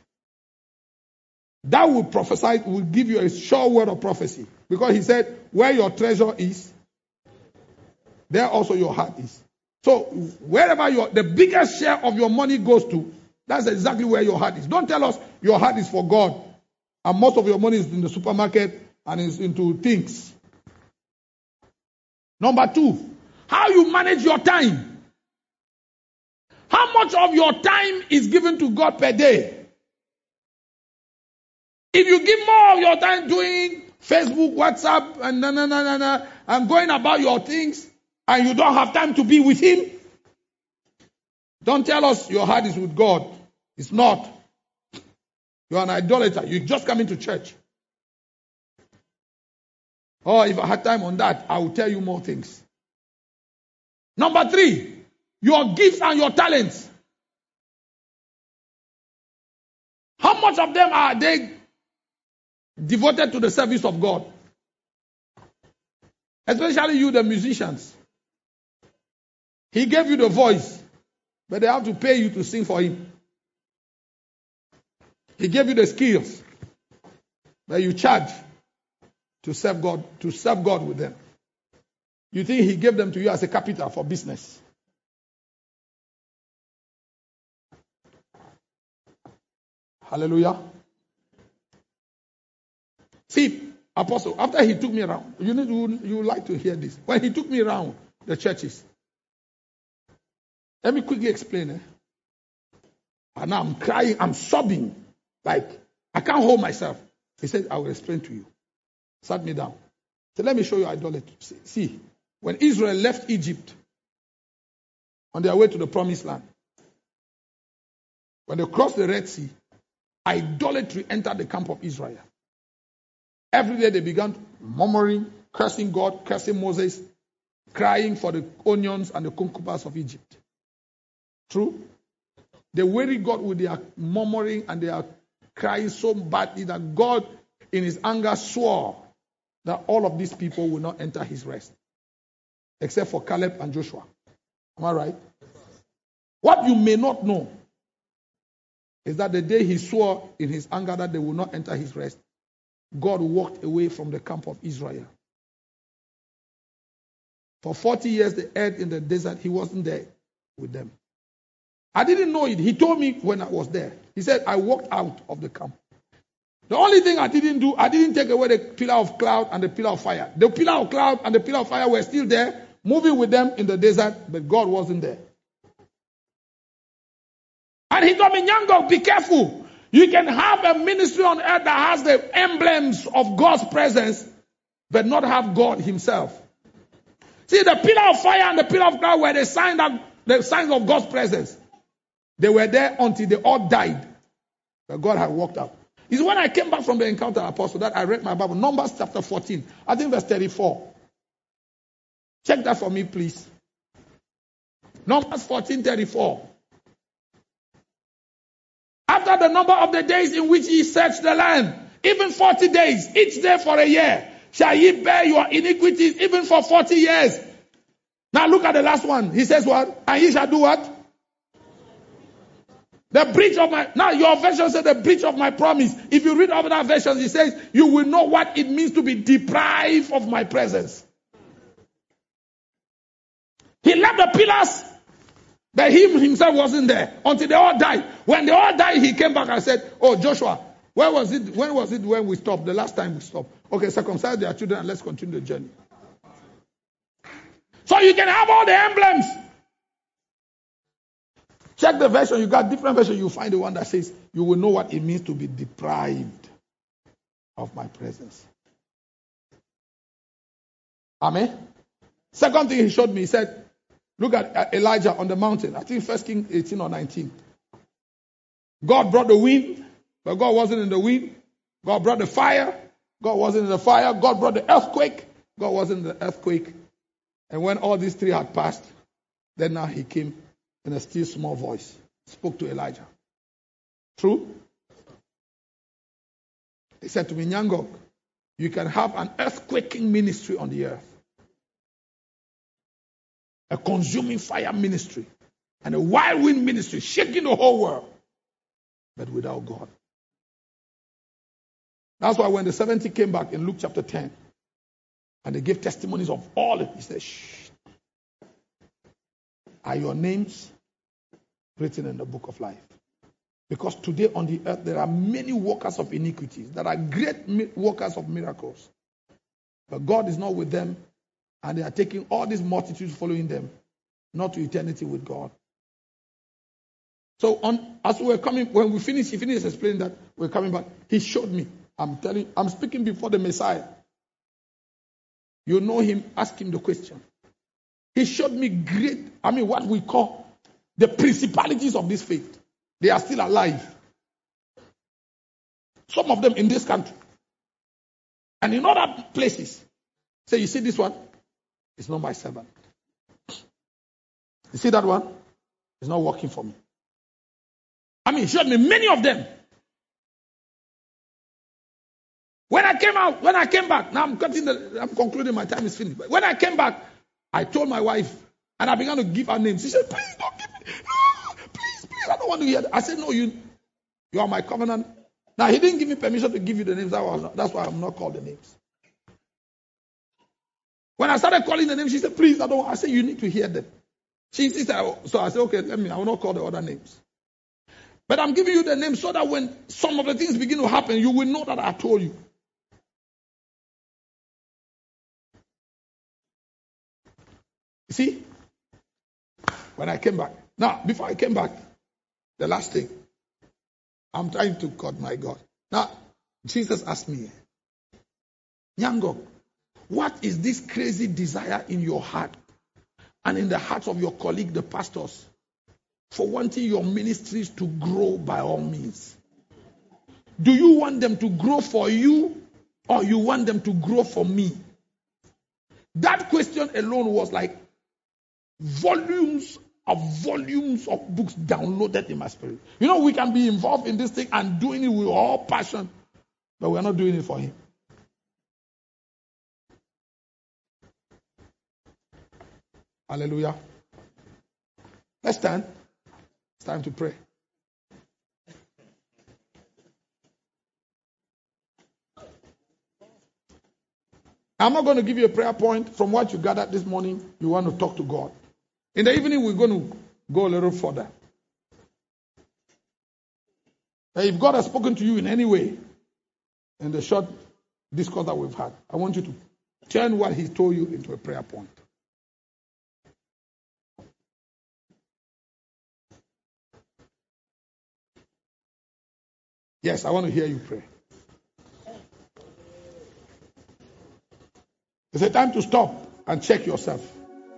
That will prophesy, will give you a sure word of prophecy. Because he said, where your treasure is, there also your heart is. So wherever your the biggest share of your money goes to, that's exactly where your heart is. Don't tell us your heart is for God. And most of your money is in the supermarket and is into things. Number two, how you manage your time. How much of your time is given to God per day? If you give more of your time doing Facebook, WhatsApp, and na na na na na, and going about your things, and you don't have time to be with Him, don't tell us your heart is with God. It's not. You're an idolater. You just come into church. Oh, if I had time on that, I will tell you more things. Number three, your gifts and your talents. How much of them are they devoted to the service of God? Especially you, the musicians. He gave you the voice, but they have to pay you to sing for Him. He gave you the skills, but you charge to serve God, to serve God with them. You think He gave them to you as a capital for business? Hallelujah. See, Apostle, after he took me around, you need you, you like to hear this. When he took me around the churches, let me quickly explain. Eh? And now I'm crying, I'm sobbing, like I can't hold myself. He said, I will explain to you. Sat me down. He said, let me show you idolatry. See, when Israel left Egypt on their way to the promised land, when they crossed the Red Sea, idolatry entered the camp of Israel. Every day they began murmuring, cursing God, cursing Moses, crying for the onions and the cucumbers of Egypt. True? They worried God with their murmuring and their crying so badly that God, in His anger, swore that all of these people will not enter His rest. Except for Caleb and Joshua. Am I right? What you may not know is that the day He swore in His anger that they will not enter His rest, God walked away from the camp of Israel. For forty years they erred in the desert. He wasn't there with them. I didn't know it. He told me when I was there. He said, I walked out of the camp. The only thing I didn't do, I didn't take away the pillar of cloud and the pillar of fire. The pillar of cloud and the pillar of fire were still there, moving with them in the desert, but God wasn't there. And he told me, Nyango, be careful. You can have a ministry on earth that has the emblems of God's presence, but not have God Himself. See, the pillar of fire and the pillar of cloud were the sign that the signs of God's presence. They were there until they all died, but God had walked out. It's when I came back from the encounter, Apostle, that I read my Bible, Numbers chapter fourteen, I think verse thirty-four. Check that for me, please. Numbers fourteen thirty-four. After the number of the days in which ye search the land, even forty days, each day for a year, shall ye bear your iniquities, even for forty years. Now look at the last one. He says what? And ye shall do what? The breach of my, now your version said the breach of my promise. If you read other versions, it says, you will know what it means to be deprived of my presence. He left the pillars, but he himself wasn't there until they all died. When they all died, he came back and said, oh, Joshua, where was it? When was it when we stopped? The last time we stopped. Okay, circumcise their children and let's continue the journey. So you can have all the emblems. Check the version. You got different versions. You find the one that says, you will know what it means to be deprived of my presence. Amen. Second thing he showed me, he said, look at Elijah on the mountain. I think First Kings eighteen or nineteen. God brought the wind, but God wasn't in the wind. God brought the fire. God wasn't in the fire. God brought the earthquake. God wasn't in the earthquake. And when all these three had passed, then now he came in a still small voice, spoke to Elijah. True? He said to me, Nyangok, you can have an earthquaking ministry on the earth. A consuming fire ministry. And a whirlwind ministry, shaking the whole world. But without God. That's why when the seventy came back in Luke chapter ten, and they gave testimonies of all it, he said, shh. Are your names written in the book of life? Because today on the earth there are many workers of iniquities that are great workers of miracles. But God is not with them, and they are taking all these multitudes following them, not to eternity with God. So on, as we were coming, when we finished, he finished explaining that we're coming back. He showed me. I'm telling, I'm speaking before the Messiah. You know him, ask him the question. He showed me great, I mean, what we call the principalities of this faith. They are still alive. Some of them in this country. And in other places. Say, you see this one? It's not my servant. You see that one? It's not working for me. I mean, he showed me many of them. When I came out, when I came back, now I'm cutting the, I'm concluding, my time is finished. But when I came back, I told my wife, and I began to give her names. She said, please don't give me, no, please, please, I don't want to hear that. I said, no, you, you are my covenant. Now, he didn't give me permission to give you the names. That was not, that's why I'm not called the names. When I started calling the names, she said, please, I don't want. I said, you need to hear them. She insisted. So I said, okay, let me, I will not call the other names. But I'm giving you the names so that when some of the things begin to happen, you will know that I told you. You see? When I came back. Now, before I came back, the last thing. I'm trying to cut my God. Now, Jesus asked me, Nyangok, what is this crazy desire in your heart and in the hearts of your colleague, the pastors, for wanting your ministries to grow by all means? Do you want them to grow for you or you want them to grow for me? That question alone was like volumes of volumes of books downloaded in my spirit. You know, we can be involved in this thing and doing it with all passion, but we're not doing it for him. Hallelujah. Let's stand. It's time to pray. I'm not going to give you a prayer point. From what you gathered this morning, you want to talk to God. In the evening, we're going to go a little further. If God has spoken to you in any way, in the short discourse that we've had, I want you to turn what he told you into a prayer point. Yes, I want to hear you pray. It's a time to stop and check yourself.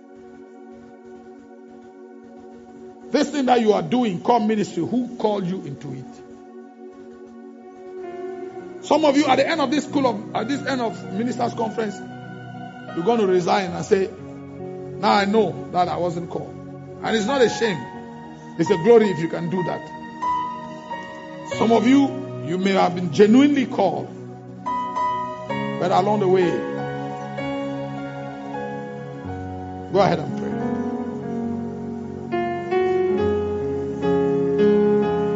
This thing that you are doing, called ministry, who called you into it? Some of you at the end of this school of at this end of ministers' conference, you're going to resign and say, now I know that I wasn't called. And it's not a shame. It's a glory if you can do that. Some of you, you may have been genuinely called, but along the way, go ahead and pray.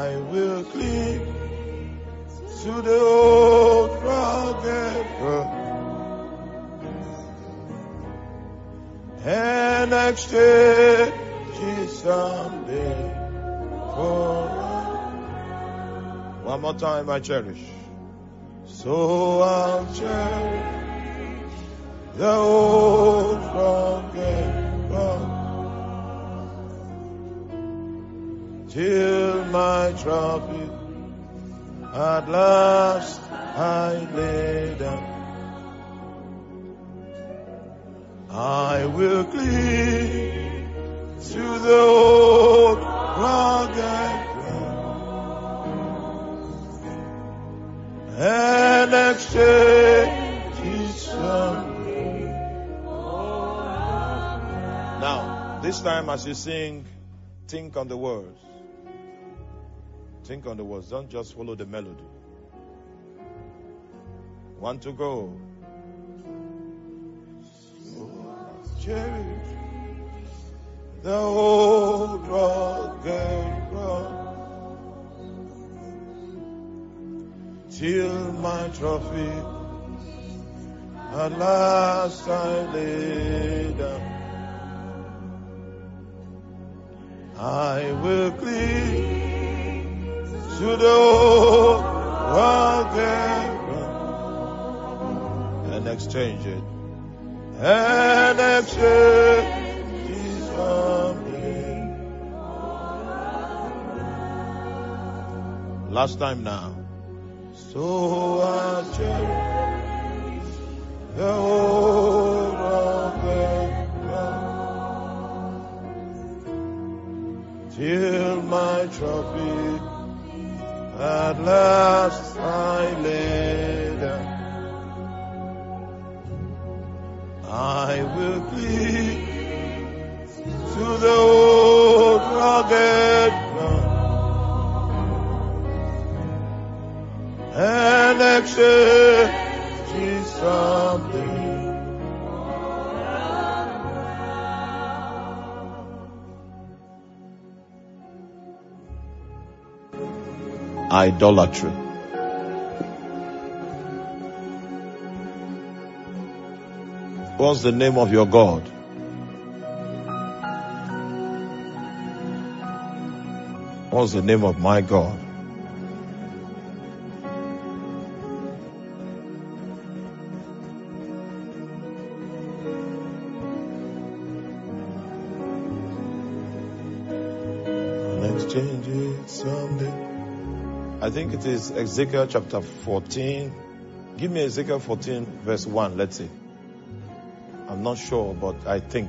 I will cling to the old rugged cross and exchange it someday for one more time. I cherish, so I'll cherish the old rugged cross till my trophy at last I lay down. I will cling to the old rugged cross and exchange it someday. Now, this time as you sing, think on the words. Think on the words. Don't just follow the melody. Want to go? So cherish the old rugged cross till my trophy at last I lay down. I will cling to the old rugged cross and exchange it, and exchange it someday. Last time now. So I cherish the old rugged cross till my trophy at last I lay down. I will cling to the old rugged cross and exchange it someday. Idolatry. What's the name of your God? What's the name of my God? Let's change it someday. I think it is Ezekiel chapter fourteen. Give me Ezekiel fourteen verse one. Let's see. I'm not sure, but I think.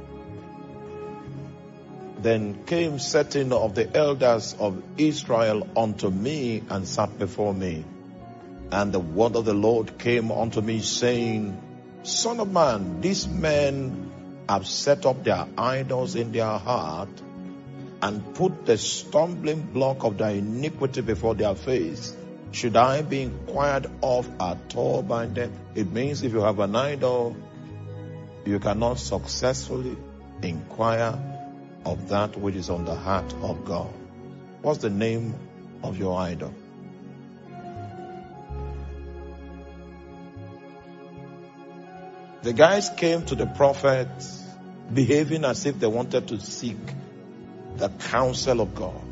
Then came certain of the elders of Israel unto me and sat before me. And the word of the Lord came unto me, saying, Son of man, these men have set up their idols in their heart and put the stumbling block of their iniquity before their face. Should I be inquired of at all by them? It means if you have an idol, you cannot successfully inquire of that which is on the heart of God. What's the name of your idol? The guys came to the prophet behaving as if they wanted to seek the counsel of God.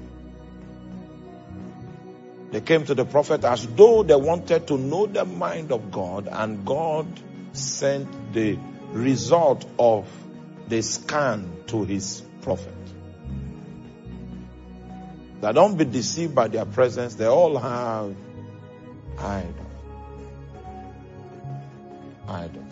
They came to the prophet as though they wanted to know the mind of God, and God sent the result of the scan to his prophet. Now don't be deceived by their presence. They all have idols. Idols.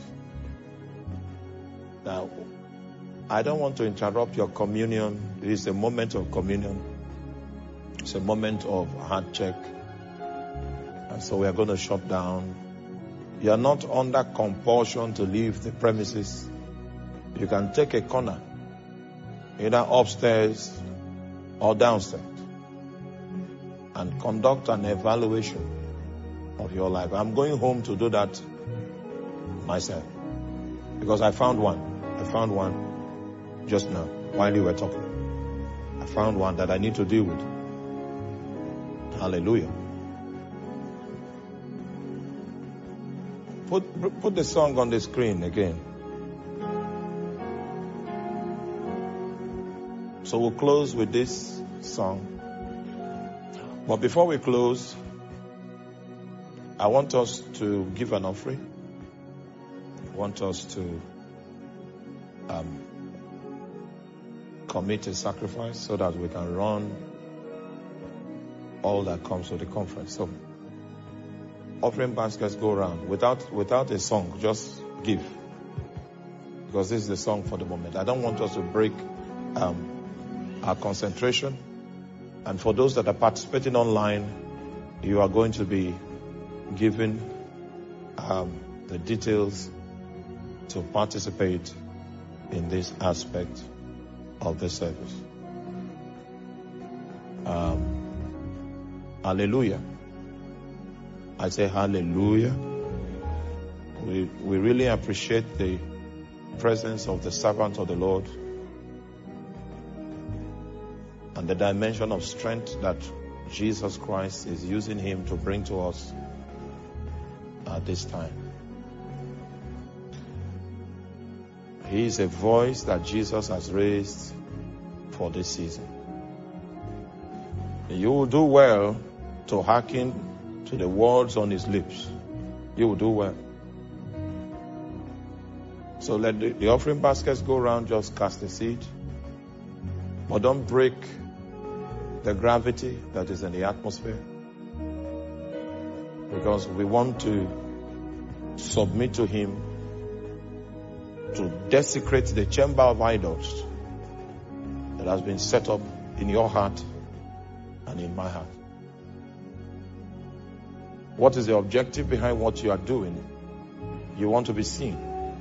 Now, I don't want to interrupt your communion. It is a moment of communion. It's a moment of heart check. And so we are going to shut down. You are not under compulsion to leave the premises. You can take a corner, either upstairs or downstairs, and conduct an evaluation of your life. I'm going home to do that myself, because I found one. I found one just now while you were talking. I found one that I need to deal with. Hallelujah. Put, put the song on the screen again. So we'll close with this song. But before we close, I want us to give an offering. I want us to um, commit a sacrifice so that we can run all that comes with the conference. So, offering baskets go around without without a song. Just give, because this is the song for the moment. I don't want us to break um, our concentration. And for those that are participating online, you are going to be given um, the details to participate in this aspect of the service. Um, hallelujah. I say hallelujah. We, we really appreciate the presence of the servant of the Lord and the dimension of strength that Jesus Christ is using him to bring to us at this time. He is a voice that Jesus has raised for this season. You will do well to hearken to the words on his lips. You will do well. So let the, the offering baskets go around, just cast the seed. But don't break the gravity that is in the atmosphere. Because we want to submit to him to desecrate the chamber of idols that has been set up in your heart and in my heart. What is the objective behind what you are doing? You want to be seen.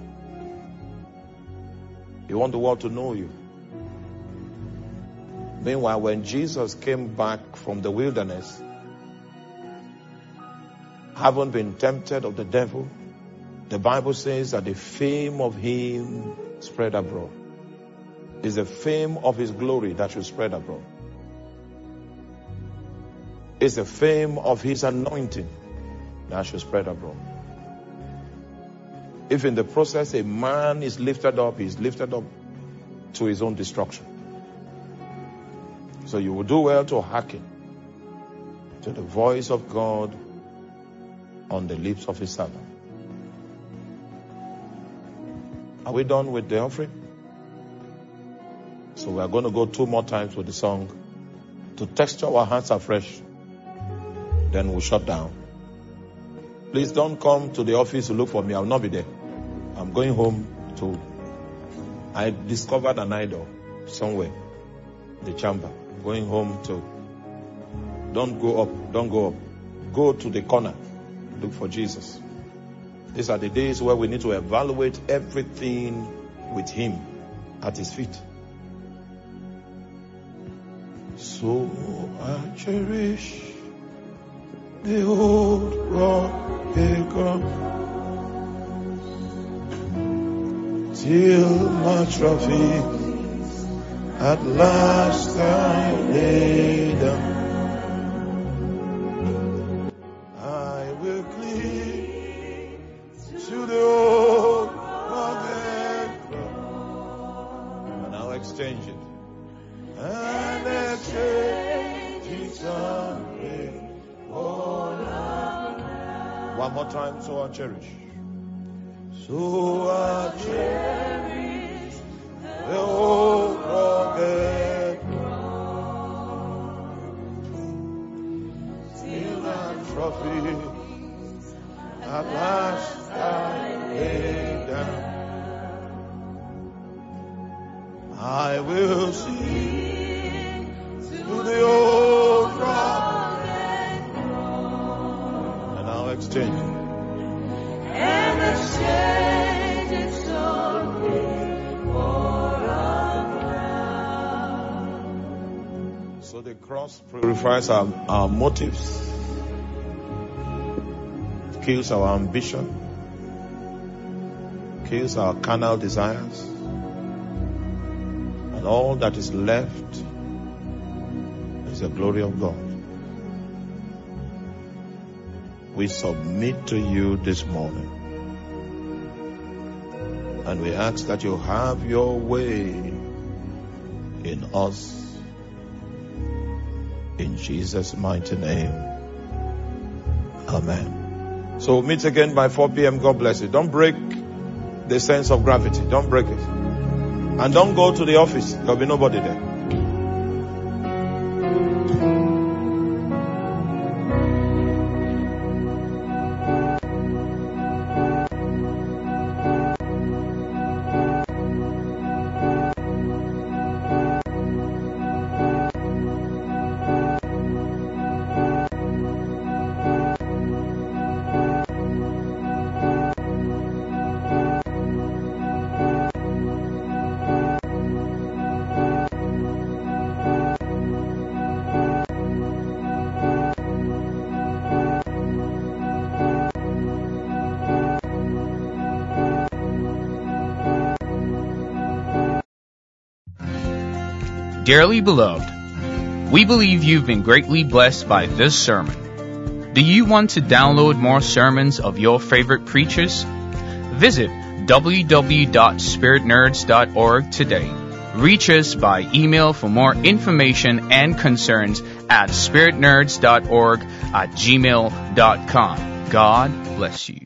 You want the world to know you. Meanwhile, when Jesus came back from the wilderness, having been tempted of the devil, the Bible says that the fame of him spread abroad. It's the fame of his glory that should spread abroad. It's the fame of his anointing that should spread abroad. If in the process a man is lifted up, he's lifted up to his own destruction. So you will do well to hearken to the voice of God on the lips of his servant. Are we done with the offering? So we are going to go two more times with the song to texture our hearts afresh. Then we'll shut down. Please don't come to the office to look for me. I will not be there. I'm going home to... I discovered an idol somewhere in the chamber. Going home to... Don't go up. Don't go up. Go to the corner. Look for Jesus. These are the days where we need to evaluate everything with him at his feet. So I cherish the old rugged cross till my trophy at last I lay down. I will cling to the old rugged cross, and I'll exchange it. And exchange it someday for love. One more time, so I cherish. So I cherish the old rugged cross till I'm trophy at last I lay down. I will sing to the old rugged cross, and I'll exchange it. And exchange it someday for a crown. So the cross purifies our, our motives, kills our ambition, kills our carnal desires, and all that is left is the glory of God. we submit to you this morning. And we ask that you have your way in us. In Jesus' mighty name. Amen. So we'll meet again by four p.m. God bless you. Don't break the sense of gravity. Don't break it. And don't go to the office. There'll be nobody there. Dearly beloved, we believe you've been greatly blessed by this sermon. Do you want to download more sermons of your favorite preachers? Visit w w w dot spirit nerds dot org today. Reach us by email for more information and concerns at spirit nerds dot org at gmail dot com. God bless you.